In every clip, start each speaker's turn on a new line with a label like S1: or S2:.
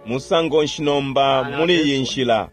S1: musango nshinomba muli yinshila.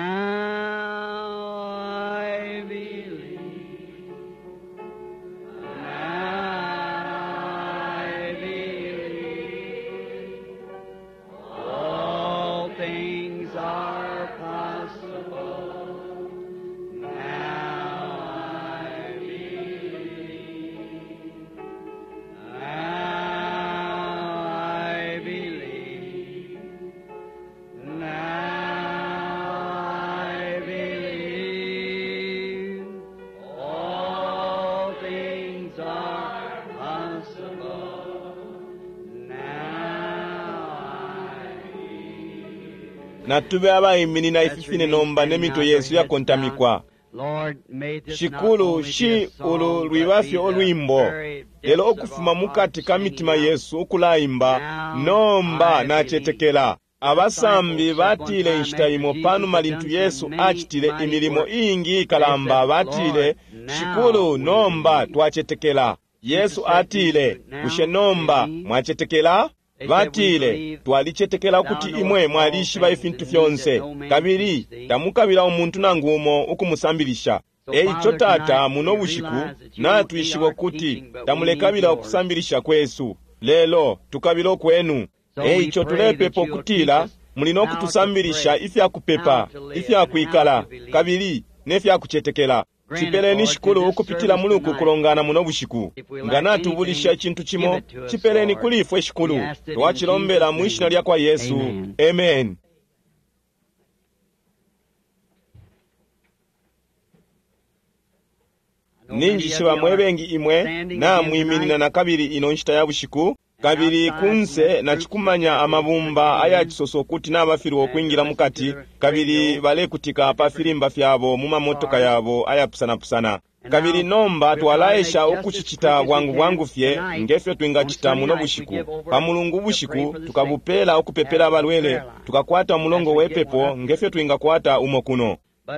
S1: Na tube abayimini na ififine nomba nemito Yesu ya kontamikwa. Shikulu shi ulu lwibafyo olwimbo. Lelo okufuma mukati kamitima Yesu okulayimba nomba na chetekela. Abasambi batile nshitayimo panu malintu Yesu achitile imilimo ingi kalamba batile shikulu nomba twachetekela. Yesu atile kushe nomba mwachetekela. Batile twalichetekela kuti imwe mwalishi baifintu fyonse. Kabiri tamukabila omuntu nangumo okumusambilisha. Icho tata muno bushiku na tuishiwo kuti tamulekabila okusambilisha kwesu. Lelo tukabilo kwenu. Icho tulepepo kutila mulino kutusambilisha ifya kupepa, ifya kuikala, kabiri nefya kuchetekela. Chipeleni shikulu ukupitila muluku kulongana muno bushiku. Ngana tubulisha chintu chimo, chipeleni kulifwe shikulu. Tuwachilombela mwishina lya kwa Yesu. Amen. Ninji shiba mwebengi imwe na mwiminina na kabiri inonshita ya bushiku. Kabiri kunse na chikumanya amabumba aya chisoso kuti na bafiru okwingira mukati. Kabiri bale kutika pafirimba fyabo muma motoka yabo aya pusana. Kabiri nomba twalaisha okuchichita bwangu fye ngefyo twingachita muno bushiku. Pamulungu bushiku tukabupela okupepela abalwele tukakwata mulongo wepepo ngefyo twingakwata umokuno.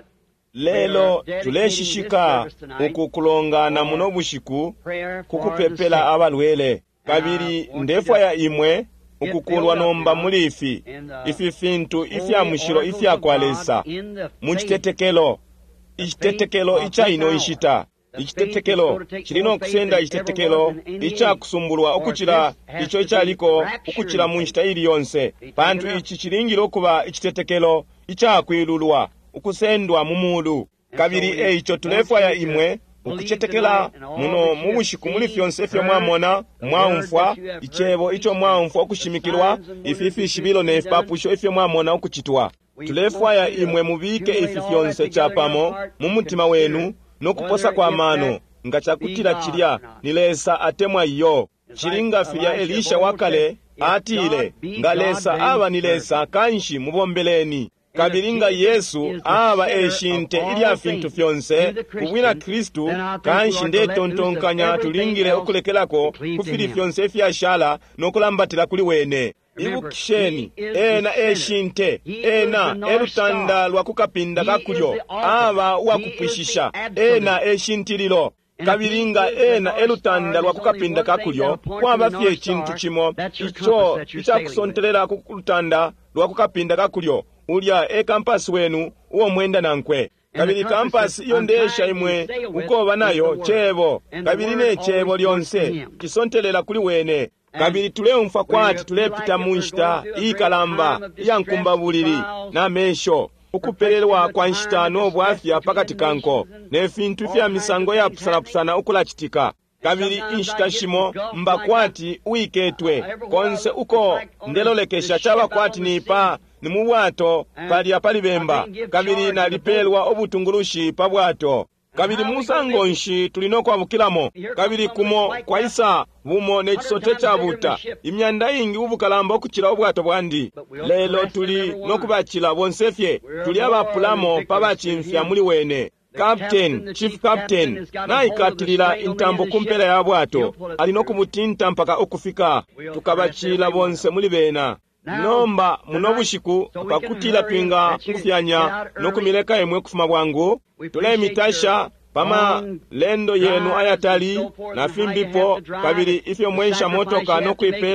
S1: Lelo tuleshishika ukukulonga na muno bushiku kukupepela abalwele. Kabiri ndefwa ya imwe ukukulwa nomba mulifi ififintu ifya mushiro ifya kwalesa muchitetekelo ichitetekelo icha ino ishita ichitetekelo chilino kusenda ichitetekelo icha kusumbulwa okuchira icho ichaliko okuchira munchita ili yonse pantu ichi chilingiro kuba ichitetekelo icha kwilulwa ukusendwa mumulu. Kabiri icho tulefwa ya imwe ukuchetekela muno mubushiku muli fyonse fyo mwamona mwaumfwa ichebo icho mwaumfwa okushimikilwa ififi shibilo ne ifapusho ifyo mwamona okuchitwa. Tulefwa ya imwe mubike ifi fyonse chapamo mumutima wenu nokuposa kwa mano nga chakutila chilya nilesa atemwa iyo. Chilinga filya Elisha wakale atile ngalesa aba nilesa kanshi mubombeleni. Kabiringa Yesu aba eshinte ilya fintu fyonse kubwina Kristu kanshi nde tontonkanya tulingire okulekelako kufili fyonse fya shala nokulambatira kuli wene. Ibukisheni ena eshinte ena elutanda lwa kukapinda kakulyo aba wakupwishisha ena eshintililo. Kabiringa ena elutanda lwa kukapinda kakulyo kwaba fye chintu chimo icho ichakusontelera kulutanda lwa kukapinda kakulyo ulya ekampasi wenu uwo mwenda nankwe. Kabiri kampasi iyo ndesha imwe ukoba nayo chebo. Kabiri ne chebo lyonse kisontelela kuli wene. Kabiri tuleumfa kwati tulepita munshita ikalamba yankumba buliri na mesho ukupelelwa kwa nshita n'obwafya pakati kanko nefintu fya misango ya pusana ukulachitika. Kabiri inshita shimo mbakwati uiketwe konse uko ndelolekesha chaba kwati nipa ni mubwato pali apalibemba. Kabiri nalipelwa obutungulushi pabwato. Kabiri musango nshi tulinoko abukilamo. Kabiri kumo kwa isa bumo nechisote chabuta imyanda ingi ubukalamba okuchira obwato bwandi. Lelo tuli nokubachila bonsefye tuli abapulamo pabachimfya muli wene. Captain, Chief Captain, na ikatilila intambo kumpela ya bwato alinokubutinta mpaka okufika tukabachila bonse muli bena. Nomba munobushiku pakutila twinga kufyanya nokumileka emwe kufuma bwangu tule mitasha pama lendo yenu ayatali na fimbipo. Kabiri ifyo mwensha motoka nokwipela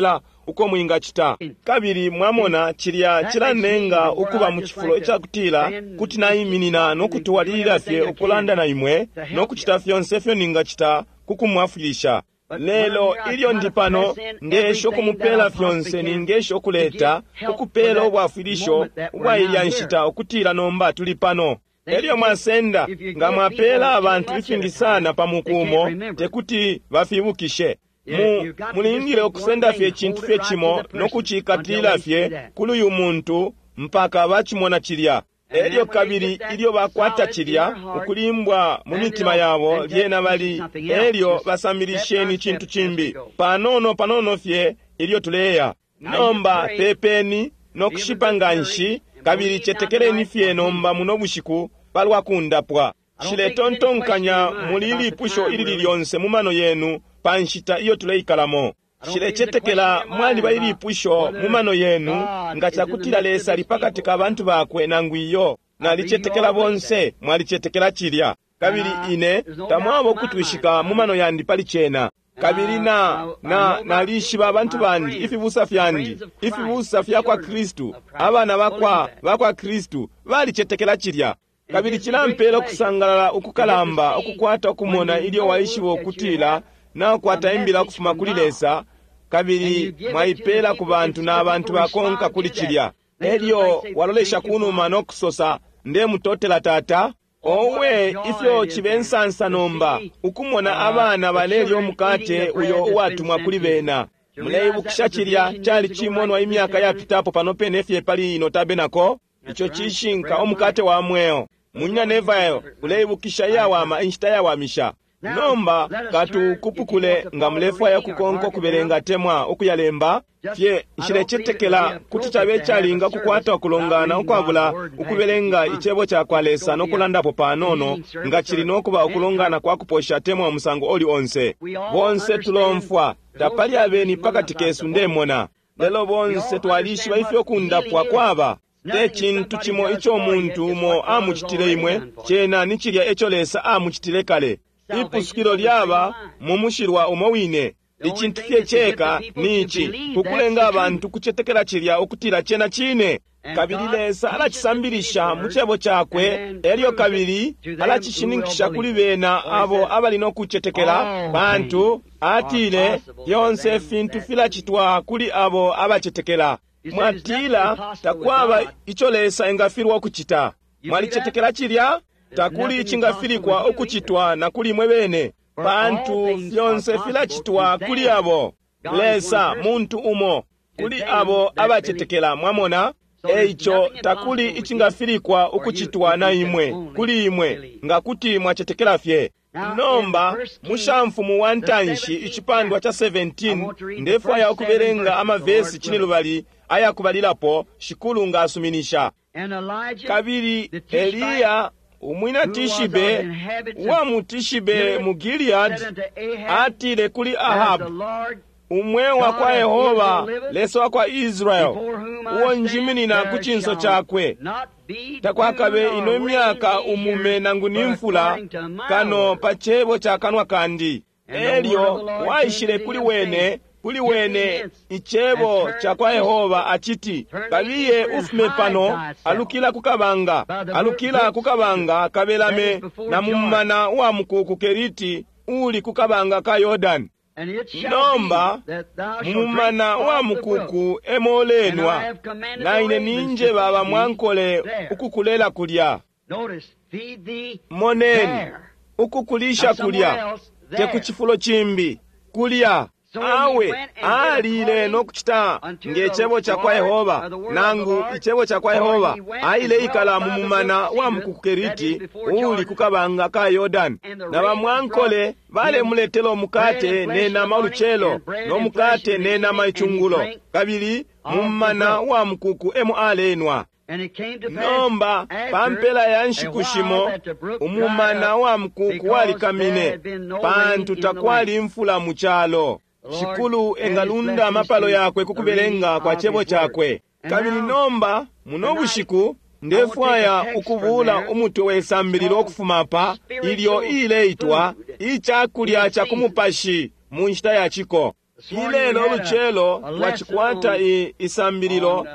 S1: uko mwinga chita. Kabiri mwamona chilya chilanenga ukuba mu kifulo ekyakutira kuti nayiminina n'okutuwalirira fye okulanda na imwe n'okuchita fyonse fyoninga chita kukumwafilisha. Lelo ilyo ndi pano ngesho kumupela fyonse ningesho kuleta ukupela obwafilisho ubwa ilya nshita okutira nomba tuli pano. Elyo mwasenda nga mwapela abantu bifingisana pamukumo tekuti bafibukishe. Mulindire okusenda fye chintu fye chimo n'okuchikatirira fye kuluyu muntu mpaka bachimona chilya. Elyo kabiri ilyo bakwata chilya okulimbwa mu mitima yabo lyena bali elyo basamilisheni chintu chimbi panono fye ilyo tuleya nomba pepeni n'okushipanganshi kabiri chetekereni fye nomba muno bushiku palwa kundapwa shiletontonkanya mulili pusho ilili lyonse mumano yenu panshita iyo tuleikalamo. Shilechetekela mwali baili pusho mumano yenu nga chakutila lesa lipakati ka bantu bakwe nangwiyo na lichetekela bonse mwali chetekela chilya. Kabiri ine tamwabo kutwishika mumano yandi pali chena. Kabiri na lishiba abantu bandi ifibusa fyandi ifibusa fya kwa Kristu abana bakwa Kristu bali chetekela chilya. Kabiri chilampelo kusangalala okukalamba okukwata okumona ilyo waishibo okutila na kwata imbila kufuma kulilesa. Kabiri mwaipela ku bantu n'abantu bakonka kuli chilya. Elyo walolesha kunuma n'okusosa nde mutotela tata owe ifyo chibensansa nomba ukumona abana balelyo mukate uyo uwatumwa kuli bena. Muleyibukisha chilya chali chimonwa imyaka yapitapo pano pene fye pali ino tabenako icho chishinka omukate wa mweo munya nevayo uleyibukisha yawama inshita yawamisha. Nomba katu kupukule nga mlefu ya kukonko kubelenga temwa okuyalemba fye shilechetekela kuti chabe chalinga kukwata okulongana okwabula ukubelenga ichebo cha kwalesa nokulandapo panono nga chilino okuba okulongana kwa kuposha temwa omusango oli onse. Bonse tulomfwa tapali abeni pakati kesu ndemona. Lelo bonse twalishi baifyo kundapwa kwaba te chintu chimo icho omuntu umo amuchitile imwe chena nichilya echo lesa amuchitile kale. Ipusukilo lyaba mumushirwa umowine ichintu fye cheka nichi kukulenga abantu kuchetekela chilya okutira chena chine. Kabiri lesa alachisambilisha muchebo chakwe elyo kabiri alachishinikisha kuli bena abo abalino kuchetekela bantu atile yonse fintu fila chitwa kuli abo abachetekela. Mwatila takwaba icho lesa engafirwa kuchita mwalichetekela chilya takuli chingafilikwa okuchitwa na kuli mwebene bantu fyonse fila chitwa kuli abo lesa muntu umo kuli abo abachetekela mwamona. Eicho takuli ichingafilikwa okuchitwa na imwe kuli imwe nga kuti mwachetekela fye. Nomba mushamfu mu wantanshi ichipandwa cha 17 ndefu aya okubelenga amavesi chinilubali aya kubalilapo shikulu nga asuminisha. Kabiri Eliya umwina Tishibe wa mutishibe mu Gilead atile kuli Ahabu umwewa kwa Yehova leso kwa Israel uwo njiminina kuchinso chakwe takwakabe ino myaka umume nangu nimfula kano pachebo cha kanwa kandi. Elyo waishile kuli wene ichebo cha kwa Yehova achiti kabiye ufume pano alukila kukabanga kabelame na mumana wa mkuku Keriti uli kukabanga ka Yordani. Nomba mumana wa mkuku emolenwa na ine ninje baba mwankole ukukulela kulya moneni ukukulisha kulya tekuchifulo chimbi kulya awe alile nokuchita ngechebo cha kwa Yehova nangu ichebo cha kwa Yehova aile ikala mumana wa mkuku Keriti uli kukabanga ka Yordani na bamwankole bale muletelo mukate nena maluchelo no mukate nena maichungulo kabili mumana wa mkuku emu alenwa. Nomba pampela ya nshikushimo umumana wa mkuku wali kamine pantu takwali mfula muchalo shikulu engalunda mapalo yakwe kukubelenga kwa chebo chakwe. Kabili nomba munobushiku ndefwaya ukubula umutwe wesambililo okufumapa ilyo ile itwa ichakulya cha kumupashi munshita ya chiko. ilelo luchelo twachikwata isambirilo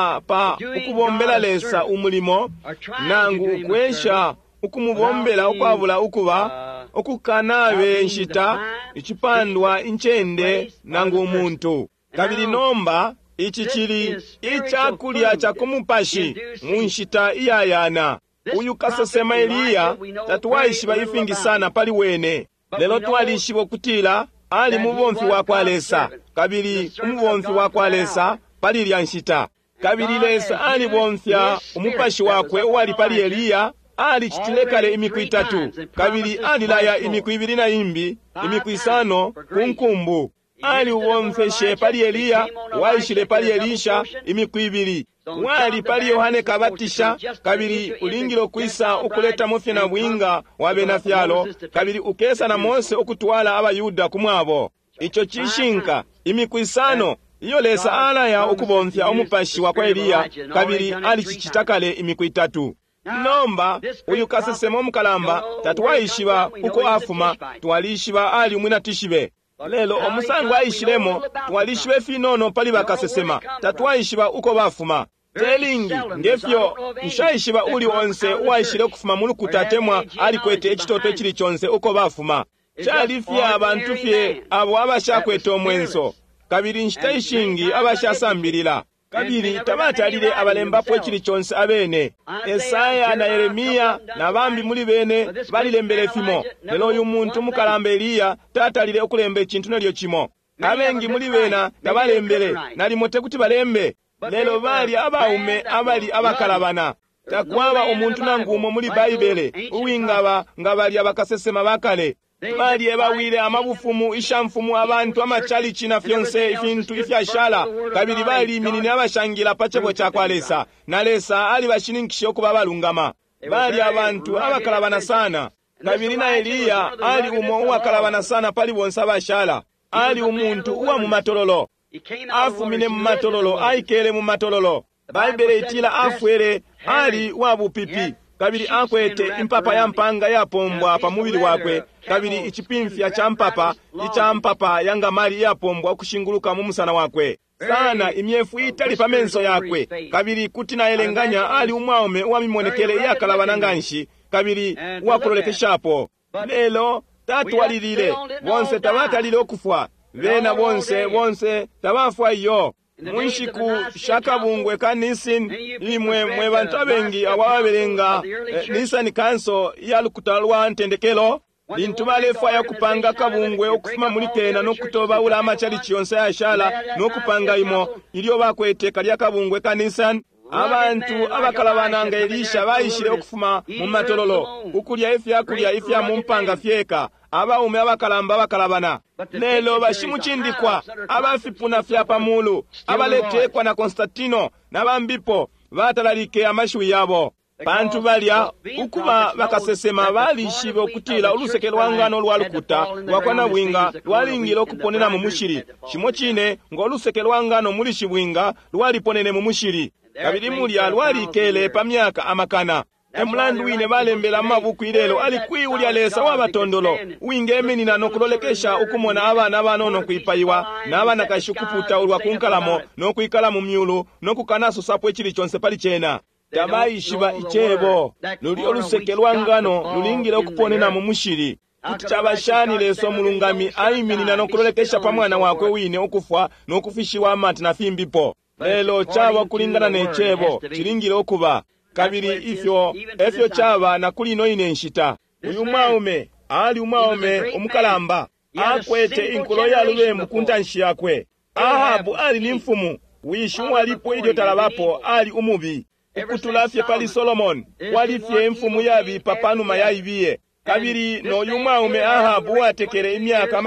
S1: pa ukubombela lesa umulimo nangu ukwesha ukumubombela ukwabula ukuba ukukanabe nshita ichipandwa inchende nangu umuntu kabili nomba ichi chili ichakulya chakumupashi munshita iyayana uyu kasesema Eliya tatuwaishiba ifingisana pali wene lelo twalishibo kutila ali mubomfi wakwalesa kabili umubomfi wakwalesa pali lya nshita kabili lesa ali bomfya umupashi wakwe wali pali Eliya ali chitilekale imiku 3 kabili ali laya imiku 2 na imbi imiku 5 kunkumbu ali ubomfeshe pali Eliya waishile pali Elisha imiku 2 wali pali Yohane kabatisha kabili ulingilo kwisa ukuleta mufye na bwinga wabe na fyalo kabili ukesa na Mose okutwala abayuda kumwabo icho chishinka imiku 5 iyo lesa ala ya ukubomfya umupashi wa kwa Eliya kabili ali chichitakale imiku 3 nomba uyu kasesema omukalamba tatuwaishiba uko afuma twalishiba ali umwina tishibe lelo omusango aishilemo twalishibe finono pali bakasesema tatuwaishiba uko bafuma telingi ngefyo nshaishiba uli onse waishile kufuma mulukutatemwa ali kwete ekitoto ekili chonse uko bafuma chalifya abantu fye abo abashakwete omwenso kabiri nshitaishingi abashasambirila kabiri tabatalile abalembapo ekili chonse abene Esaya na Yeremiya na bambi muli bene balilembele fimo lelo uyu muntu mukalamba Eliya tatalile okulemba ekintu nelyo kimo abengi muli bena tabalembele nalimote kuti balembe lelo bali abaume abali abakalabana takwaba omuntu nangumo muli Bayibele uwingaba ngabali abakasesema bakale bali ebawile amabufumu ishamfumu abantu amachali china fyonse ifintu ifyashala kabili bali minini abashangila pachebo chakwalesa nalesa ali bashininkishe okuba balungama bali abantu abakalabana sana kabili na Eliya ali umo uwakalabana sana pali bonsa bashala ali umuntu uwa mumatololo afumine mumatololo aikele mumatololo Bayibele itila afwele ali wabupipi kabili akwete impapa ya mpanga yapombwa pa mubili wakwe kabili ichipimfya cha mpapa icha mpapa yanga mali yapombwa kushinguluka mu musana wakwe sana imyefu itali pamenso yakwe kabili kuti naelenganya ali umwaume wamimonekele yakalabananganshi kabili wakulolekeshapo lelo tatuwalilile bonse tabatalile okufwa bena bonse tabafwa iyo mwishiku shakabungwe kanisin imwe bantu abengi awabelenga nisani kanso yalukutalwa ntendekelo lintu balefa ya kupanga kabungwe okufuma mulikena nokutoba ula amachali chiyonse ya shala nokupanga imo iliyo bakwete kalya kabungwe kanisan abantu abakalabananga Elisha bayishile okufuma mu matololo ukulya ifya mumpanga fyeka abaume abakalamba abakalabana lelo bashimuchindikwa abafipuna fya pamulu abaletekwa na Konstantino nabambipo batalalike amashui yabo bantu balya ukuba bakasesema balishibe okutila oluseke lwangano lwalukuta wakwana bwinga lwalingila okuponena mu mushiri shimo chine ng'oluseke lwangano mulishi bwinga lwaliponene mu mushiri kabili mulya lwalikele pa myaka amakana emulandu wine balembela mabuku ilelo alikwiwulya lesa wabatondolo winga emenina nokulolekesha ukumona abana banono kwipayiwa n'abana kashukuputa ulwa kunkalamo nokwikala mu myulu nokukanaso sapo ekili chonse pali chena tabayishiba ichebo luli oluseke lwangano lulingile okuponena mu mushiri kuti chabashani leso mulungami ayiminina nokulolekesha pa mwana wakwe wine okufwa nokufishiwa amati na fimbipo lelo chaba kulingana nechebo chilingile okuba kabili efyo chaba na kulino ine nshita uyu mwaume ali umwaume omukalamba akwete inkulo ya lubemu kuntanshi yakwe Ahabu ali ni mfumu wishu walipo ilio talabapo ali umubi ukutulafye pali Solomon walifye mfumu yabi papanu mayayibiye kabili no yumaume Ahabu watekere imyaka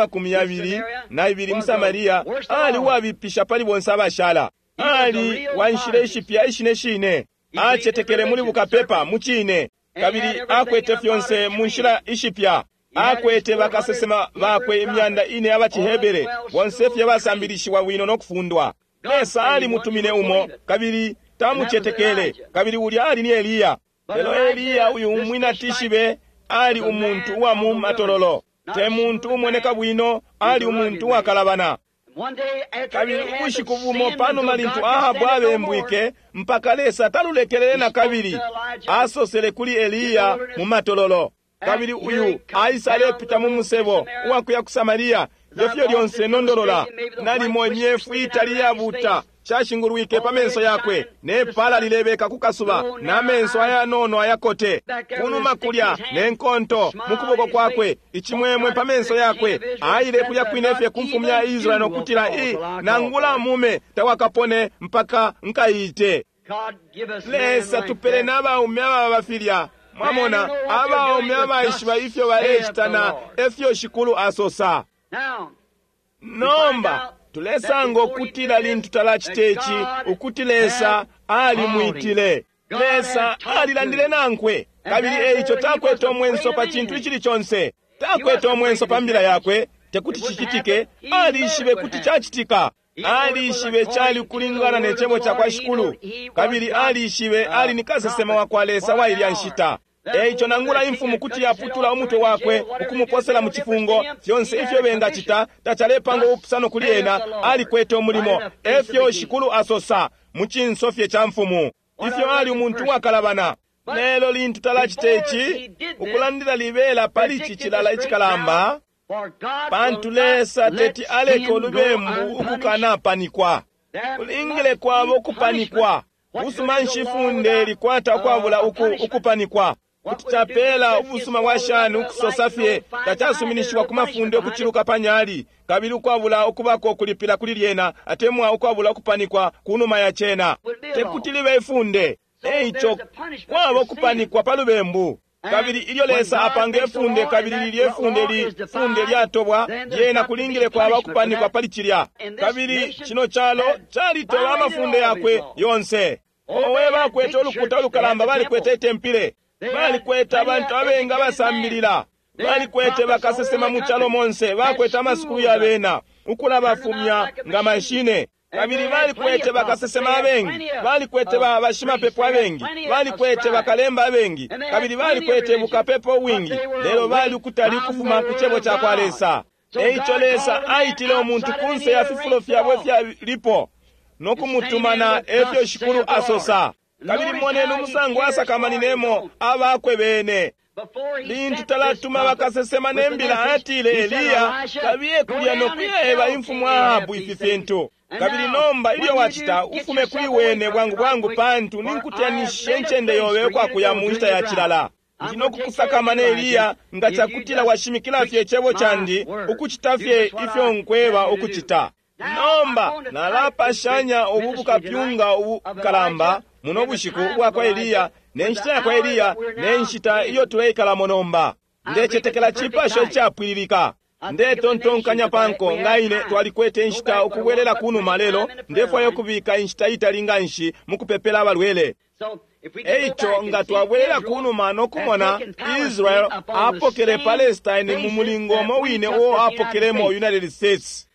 S1: 22 Msamaria ali wabipisha pali bonsaba shala ali wanshire ishipya ishine achetekere muli bukapepa muchine kabili akwete fyonse munshira ishipya akwete bakasesema bakwe imyanda ine abachihebere wonsefye basambilishiwa wino nokufundwa lesa ali mutumine umo kabili tamuchetekele kabili uli ali ni Eliya lelo Eliya uyu umwina tishibe ali umuntu wa mu matololo te muntu umweneka bwino ali umuntu wa kalabana kabiri ubushiku bumo panuma lintu Ahabu abembwike mpaka lesa talulekelele na kabiri asosele kuli Eliya mu matololo. Kabiri uyu aisale pita mu musebo wakuya ku Samariya yefyo lyonse nondolola nali monyefu itali yabuta chashingurwike pamenso yakwe ne pala lilebeka kukasuba na menso aya nono ayakote kunuma kulya nenkonto mukuboko kwakwe ichimwemwe pamenso yakwe aile kulya kwinefye kumfumya Israeli nokutira nangula mume tawakapone mpaka nkaite lesa tupele n'abaume abafirya mwamona abaume abaishiba ifyo balechitana efyo shikulu asosa nomba tulesanga okutila lintu talachitechi ukutilesa ali mwitile lesa alilandile nankwe kabiri eicho takweta omwenso pa chintu ichili chonse takweta omwenso pa mbila yakwe tekuti chichitike alishibe kuti chachitika alishibe chali kulingana nechebo cha kwa shikulu kabiri alishibe ali nikasesema wakwalesa wa ili anshita eicho nangula imfumu kuti yaputula omutwe wakwe ukumuposela mu chifungo fyonse ifyo benga chita tachalepango upusano kuliyena ali kwete omulimo efyo shikulu asosa mu chinsofye cha mfumu ifyo ali umuntu wakalabana lelo lintu talachitechi ukulandila libela palichi chilala ichikalamba pantulesa teti aleko lubembu ukukana panikwa ulingile kwabo kupanikwa usuma nshifunde likwata kwabula ukupanikwa kutitapela ubusuma washani ukusosafye tachasuminishwa kumafunde okuchiruka panyali kabili ukwabula okubako okulipila kulilyena atemwa ukwabula okupanikwa kunuma ya chena tekutiliwe ifunde eicho kwabo kupanikwa palubembu kabili ilyo lesa apange funde kabili lilye funde lyatobwa yena kulingile kwaba okupanikwa palichilya kabili chino chalo chalitola amafunde yakwe yonse owe bakweta olukuta olukalamba balikweta itempile balikweta abantu abenga basambilira balikwete bakasesema mu chalo monse bakweta amasukulu yabena ukula bafumya nga mashine kabili balikwete bakasesema abengi balikwete bashima pepo abengi balikwete bakalemba abengi kabili balikwete bukapepo wingi lero bali kutali kufuma kuchebo cha kwalesa eicho lesa aitile omuntu kunse ya fifulo fyabwe fya lipo nokumutumana efyo shikulu asosa kabili mwanenu musangu asakamanilemo abakwe bene lintu talatuma bakasesema nembila atile Eliya kabiye kulya nokwiheba imfumu Ahabu ififento kabili nomba ilyo wachita ufume kuli wene bwangu pantu ninkutyanishe nchende yowe kwa kuyamuhita ya chilala ndino kukusakamana Eliya ngachakutila washimikila fye chebo chandi ukuchitafye ifyo nkweba ukuchita nomba nalapa shanya obubuka pyunga ukalamba muno bushiku kwa Eliya nenshita kwa Eliya nenshita iyo tuleikala monomba ndechetekela chipasho chapwililika nde tontonkanya panko ngaine twalikwete nshita okuwelela kunuma lelo ndefo yokubika nshita italinga nshi mukupepela abalwele eicho nga twawelela kunuma nokumona Israel apokele Palestine mumulingomo wine o apokelemo United States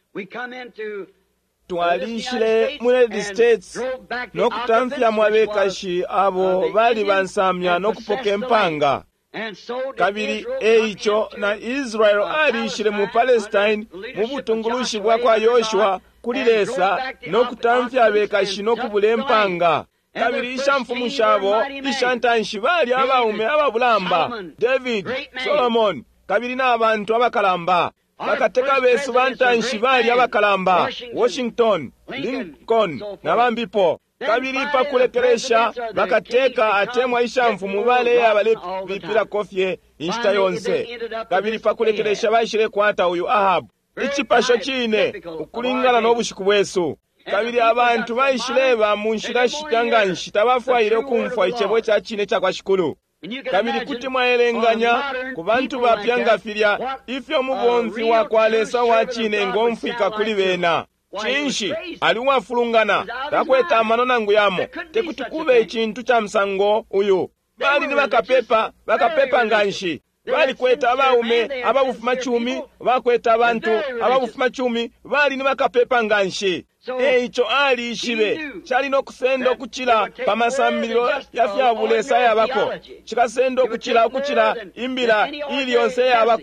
S1: twalishile mu United States nokutamfya mwabekashi abo bali bansamya nokupoke mpanga kabili eicho na Israel alishile mu Palestine mu butungulushi bwa kwa Yoshua kulilesa nokutamfya abekashi nokubule mpanga kabili ishamfumu shabo ishantanshi bali abaume ababulamba David Solomon kabili n'abantu abakalamba bakateka besu bantanshi bali abakalamba Washington Lincoln nabambipo kabili pakulekeresha bakateka atemwa ishamfumu bale abale bipira kofye inshita yonse kabili pakulekeresha bashire kwata uyu Ahabu ichipasho chine ukulingana n'obushiku bwesu kabili abantu bayishileba mu nshira shitanga nshita bafwaire kumfwa ichebwe cha chine cha kwa shikulu kabili kuti mwaelenganya ku bantu bapyanga filya ifyo mubonzi wakwalesa wachine ngomfika kuli bena chinshi aliwafulungana takweta amanona nguyamo tekuti kube chintu cha msango uyu bali ni bakapepa nganshi bali kweta abaume ababufuma 10 bakweta abantu ababufuma 10 bali ni bakapepa nganshi eicho ali ishibe chali no kusendo kuchila pamasambiro yafyabulesa yabako chikasendo kuchila imbira ili yonse yabako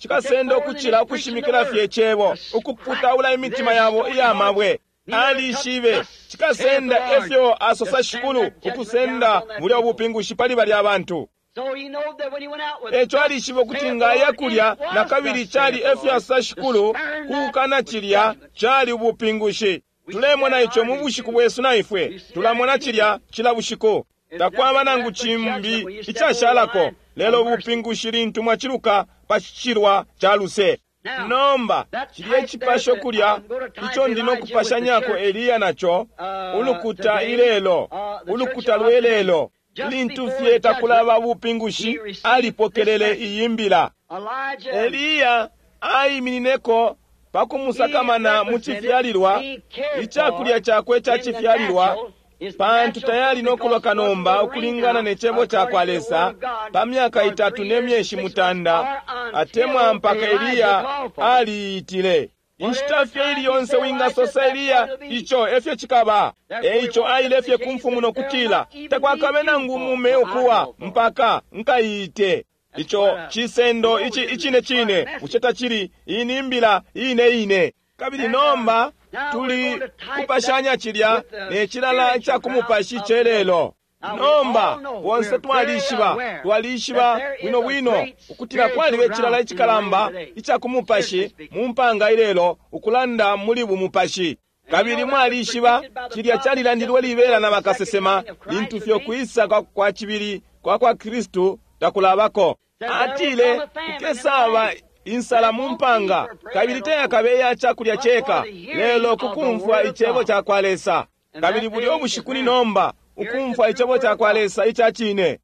S1: chikasenda okuchira okushimikira fye chebo okuputawula emitima yabo iyamabwe alishibe chikasenda efyo asosa shikulu okusenda muli obupingushi pali bali abantu ekyo alishibe okuti nga yakulya na kabiri chali efyo asosa shikulu kukana chilya chali obupingushi tulemona icho mu bushiku bwesu naifwe tulamona chilya chila bushiku takwaba nangu chimbi ichashalako lelo obupingushi lintu mwachiluka pachichirwa chaluse nomba chiliye chipasho kulya icho ndino kupasha nyako Eliya nacho ulukuta ilelo ulukuta lwelelo lintu fyeta kulaba bupingushi alipokelele iyimbila Eliya ayimineko pakumusakamana muchifyalirwa ichakulya chakwe chachifyalirwa pantu tayali nokulwa kanomba okulingana nechebo chakwalesa pa myaka 3 n'emyeshi mutanda atemwa mpaka Eliya aliitile inchitafye iliyonse winga sosa Eliya icho efye chikaba icho ailefye kumfumu nokutila takwakabe nangu mume okuwa mpaka nkayiite icho chisendo ichine chine ucheta chili inimbila ine kabili nomba tuli kupashanya chilya nechilala chakumupashi chelelo nomba wonse twalishiba bwino ukutila kwaliwe chilala ichikalamba ichakumupashi mumpanga ilelo ukulanda muli bumupashi kabili mwalishiba chilya chalilandilwe libela na bakasesema lintu fyo kuisa kwa chibili kwa Kristu takulabako atile kukesaba insala mumpanga kabili teya kabeya chakulya cheka lelo kukumfwa ichebo chakwalesa kabili buli obushikuni nomba ukumfwa ichebo chakwalesa ichachine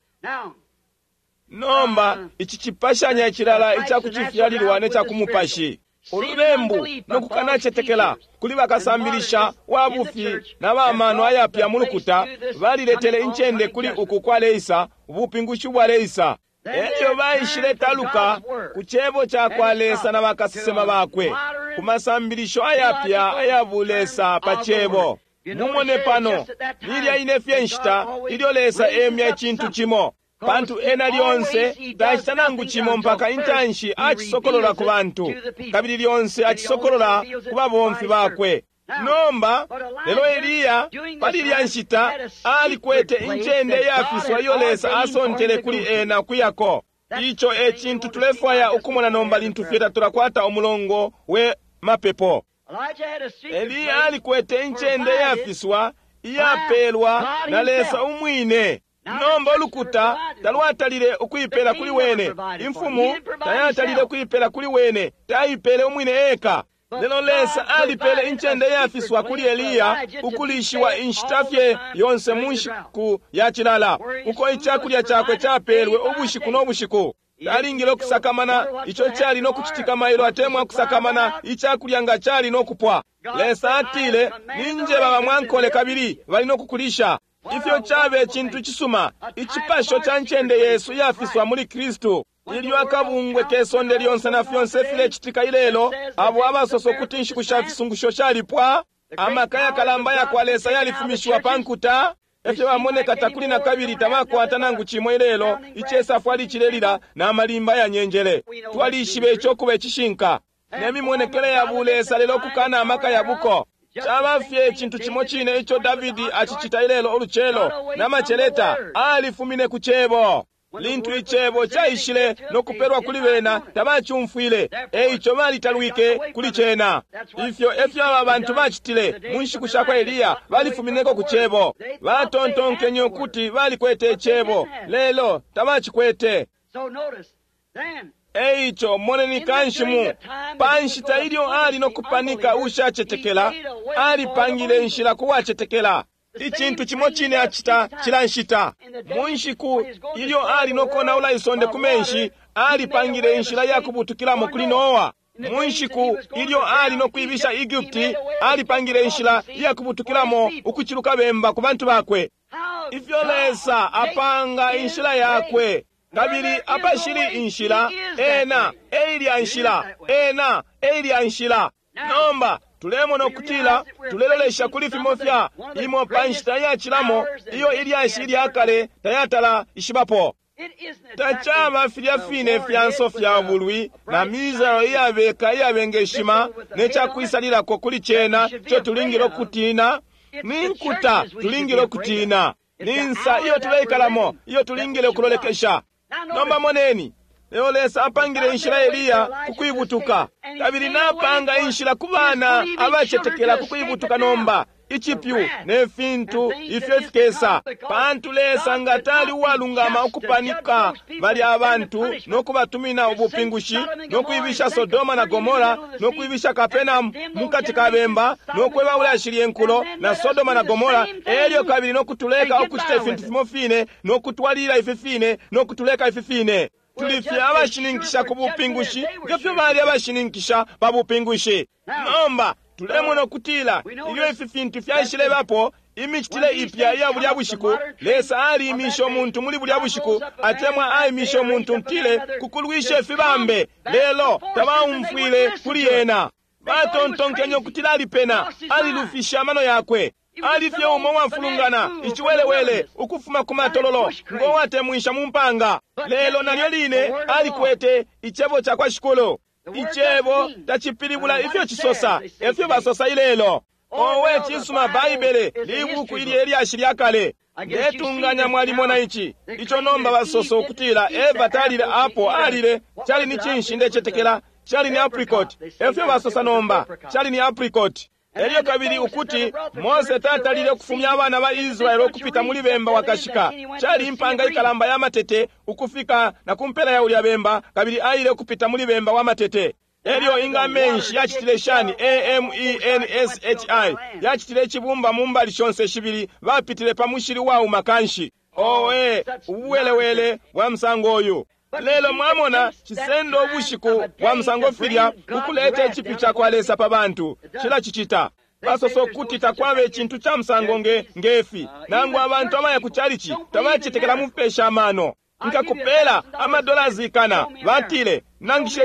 S1: nomba ichichipashanya ichilala ichakuchifyalirwa nechakumupashi ululembu nokukanachetekela kuli bakasambilisha wabufi na bamano ayapya mulukuta baliletele inchende kuli uku kwa Leisa ubupingushi bwa Leisa eyo bayishile taluka kuchebo chakwalesa na bakasisema bakwe kumasambilisho ayapya ayabulesa pachebo mumone pano lilya inefye nshita iliolesa emya chintu chimo pantu ena lyonse tachitanangu chimo mpaka intanshi achisokolola ku bantu kabili lyonse achisokolola kuba bomfi bakwe nomba lelo Eliya palilya nshita alikwete inchende yafiswa yolesa asontele kuli ena kuyako icho echintu tulefaya ukumona nomba lintu fyeta tulakwata omulongo we mapepo Eliya alikwete inchende yafiswa iyapelwa na lesa umwine nomba olukuta talwatalile okuyipela kuli wene imfumu tayatalile kuyipela kuli wene tayipele umwine eka lelo lesa alipele inchende yafiswa kuli Eliya ukulishiwa inshitafye yonse munshiku ya chilala uko ichakulya chakwe chapelwe obushiku n'obushiku talingile okusakamana icho chali n'okuchitika mailo atemwa kusakamana ichakulya nga chali n'okupwa lesa atile ninje baba mwankole kabili bali n'okukulisha ifyo chabe chintu chisuma ichipasho cha nchende Yesu yafiswa muli Kristu ilyo akabungwe kesonde lyonse na fyonse file chitika ilelo abo abasoso kuti nshikusha fisungusho shalipwa amakaya kalamba ya kwalesa yalifumishwa pankuta efye bamone katakuli na kabili tamakwata nangu chimwe ilelo ichesa fwali chilelila na malimba ya nyenjele twalishibe echokuba echishinka nemimwonekele ya bulesa lelo kukana amaka ya buko chabafye chintu chimo chine icho Davidi achichita ilelo oluchelo na macheleta alifumine kuchebo lintu ichebo chaishile nokuperwa kuli bena tabachumfwile icho mali talwike kuli chena efyo abantu bachitile munshikusha kwa Eliya balifumineko kuchebo batontonke nyo kuti balikwete chebo lelo tabachikwete eicho moneni kanshimu panshita ilyo ali nokupanika ushachetekela ali pangile nshila kuwachetekela ichintu chimo chine achita chilanshita munshiku ilyo ali nokona ula isonde kumenshi ali pangile nshila yakubutukilamo kuli Nowa munshiku ilyo ali nokuibisha Egypti ali pangile nshila yakubutukilamo ukuchiluka bemba ku bantu bakwe ifyo lesa apanga inshila yakwe kabili apashili inshila ena eilya nshila nomba tulemo nokutila tulelelesha kuli fimofya imo panshita ya chilamo iyo ilya nshili akale tayatala ishibapo tachava filyafine fyanso fya bulwi na mizalo iyabeka iyabengeshima nechakwisalirako kuli chena cho tulingile okutina ninkuta tulingile okutina ninsa iyo tulaikalamo iyo tulingile okulolekesha nomba moneni leo lesa apangile inshila Eliya kukwibutuka kabiri napanga inshila kubana abachetekela kukwibutuka nomba ichipyu nefintu ifyefikesa pantu lesa ngatali walungama okupanika bali abantu nokubatumina obupingushi nokuibisha Sodoma na Gomora nokuibisha Kapenamu mukati kabemba nokweba ulashiri enkulo na Sodoma na Gomora elio kabiri nokutuleka okuchita ifintu fimofine nokutwalira ififine nokutuleka ififine tulifya abashininkisha kubupingushi ngefyo bali abashininkisha babupingushi nomba tulemo nokutila ilio ififintu fyashile bapo imichitile ipya ya bulya bushiku lesa ali imisha omuntu muli bulya bushiku atemwa aimisha omuntu ntile kukulwisha efibambe lelo tabawumfwile kuli yena batontonkenye okutila alipena alilufisha amano yakwe alifye umo wafulungana ichiwelewele ukufuma kumatololo ngowatemwisha mumpanga lelo nalyo line alikwete ichebo chakwa shikolo ichebo tachipilibula ifyo chisosa efyo basosa ilelo owe chisuma Baibele libuku ili Eliya kale ndetunganya mwalimona icho nomba basoso okutila Eva talile apo alile chali ni chinshi ndechetekela chali ni apricot efyo basosa nomba chali ni apricot elio kabiri ukuti Mose tatalile kufumya abana ba Israeli okupita muli bemba wakashika chali impanga ikalamba ya matete ukufika na kumpela ya ulya bemba kabiri aile kupita muli bemba wa matete elio inga menshi yachitile shani AMENSHI yachitile chibumba mumbali shonse shibili bapitile pamushiri wa umakanshi owe uwelewele wa msango oyu lelo mwamona chisendo obushiku wa msango filya ukulete chipi chakwalesa pa bantu chila chichita basoso kuti takwabe chintu cha msango ngefi nangu abantu amaya kuchalichi tabachitekela mupesha amano nkakupela amadola zikana batile nangishe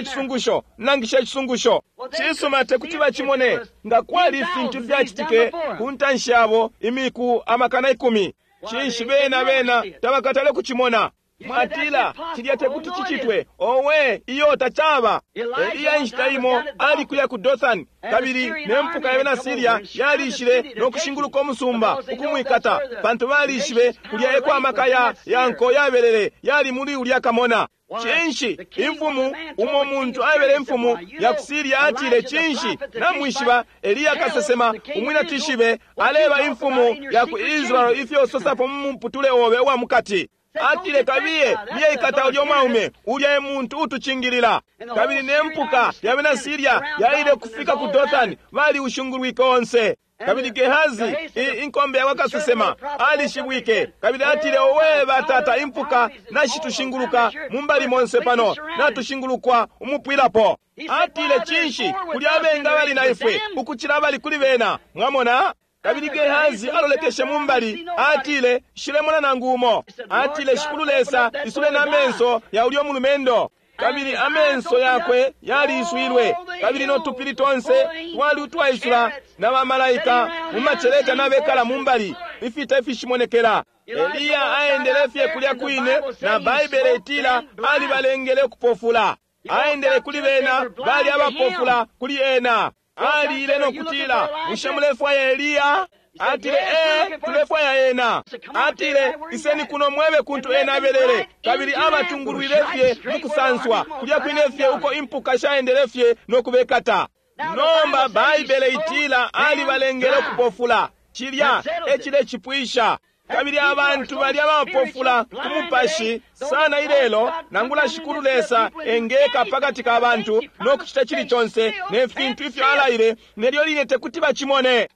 S1: chisungusho chisumate kuti bachimone ngakwali ifintu vyachitike kuntanshabo imiku amakana 10 chinshi bena tabakatale kuchimona mwatila chilyate kuti chichitwe owe iyo tachava Eliya inshitaimo ali kuya ku Dothan kabiri nempuka yabena Syria yalishile nokushinguluka omusumba ukumwikata pantu balishile kulya ekwa amakaya yanko yabelele yali muri ulya kamona chinshi imfumu umo muntu abele mfumu ya kusiria atile chinshi namwishiba Eliya kasesema umwina tishibe aleba imfumu ya ku Israel ifyo sosapo mputule owe wa mukati atile kabiye biye ikata ulyo maume ulya muntu utuchingirira kabiri nempuka yabena Syria yaile kufika ku Dothan bali ushungurwika onse kabiri Gehazi inkombe yakasesema ali shibwike kabiri atile owe batata impuka nashitushinguluka mumbali monse pano natushingulukwa umupwilapo atile chinshi kuli abenga bali na ifwe ukuchira bali kuli bena mwamona kabiri Gehazi alolekeshe mumbali atile shilemona nangumo atile shikululesa isule na menso ya ulio mulumendo kabiri amenso yakwe yali iswilwe kabiri notupili tonse wali utwaisula na bamalayika mumacheleka nabekala mumbali ifita ifishimonekela Eliya aendelefye kulya kwine na Baibele itila ali balengele kupofula aendele kuli bena bali abapofula kuli ena ali ile nokutila mushamulefu ya Eliya atile tulefu ya ena atile iseni kuno mwebe kuntu ena belele kabiri abatungurwilefye mukusanswa kulya kwinefye uko impuka shaendelefye nokubekata nomba Baibele itila ali balengele kupofula chilya echile chipwisha kabiri abantu bali abapofula kumupashi sana ilelo nangula shikuru lesa engeka pakati ka abantu nokuchita chili chonse nefintu ifyo alaire nelyo linete kuti bachimone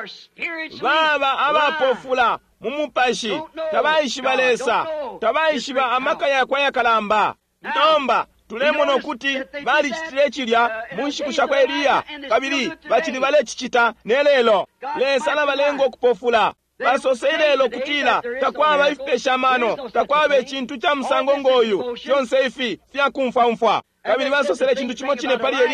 S1: baba abapofula mumupashi tabaishiba lesa tabaishiba amakaya kwa yakalamba nomba tulemo nokuti bali chitile chilya munshikusha kwa Eliya kabiri bachili bale chichita nelelo lesa na balengo kupofula basose ilelo kutila takwaba ifipesha amano takwaba echintu cha msango ngoyu kyonse ifi fya kumfa kabiri basosele chintu chimo chine pali Eliya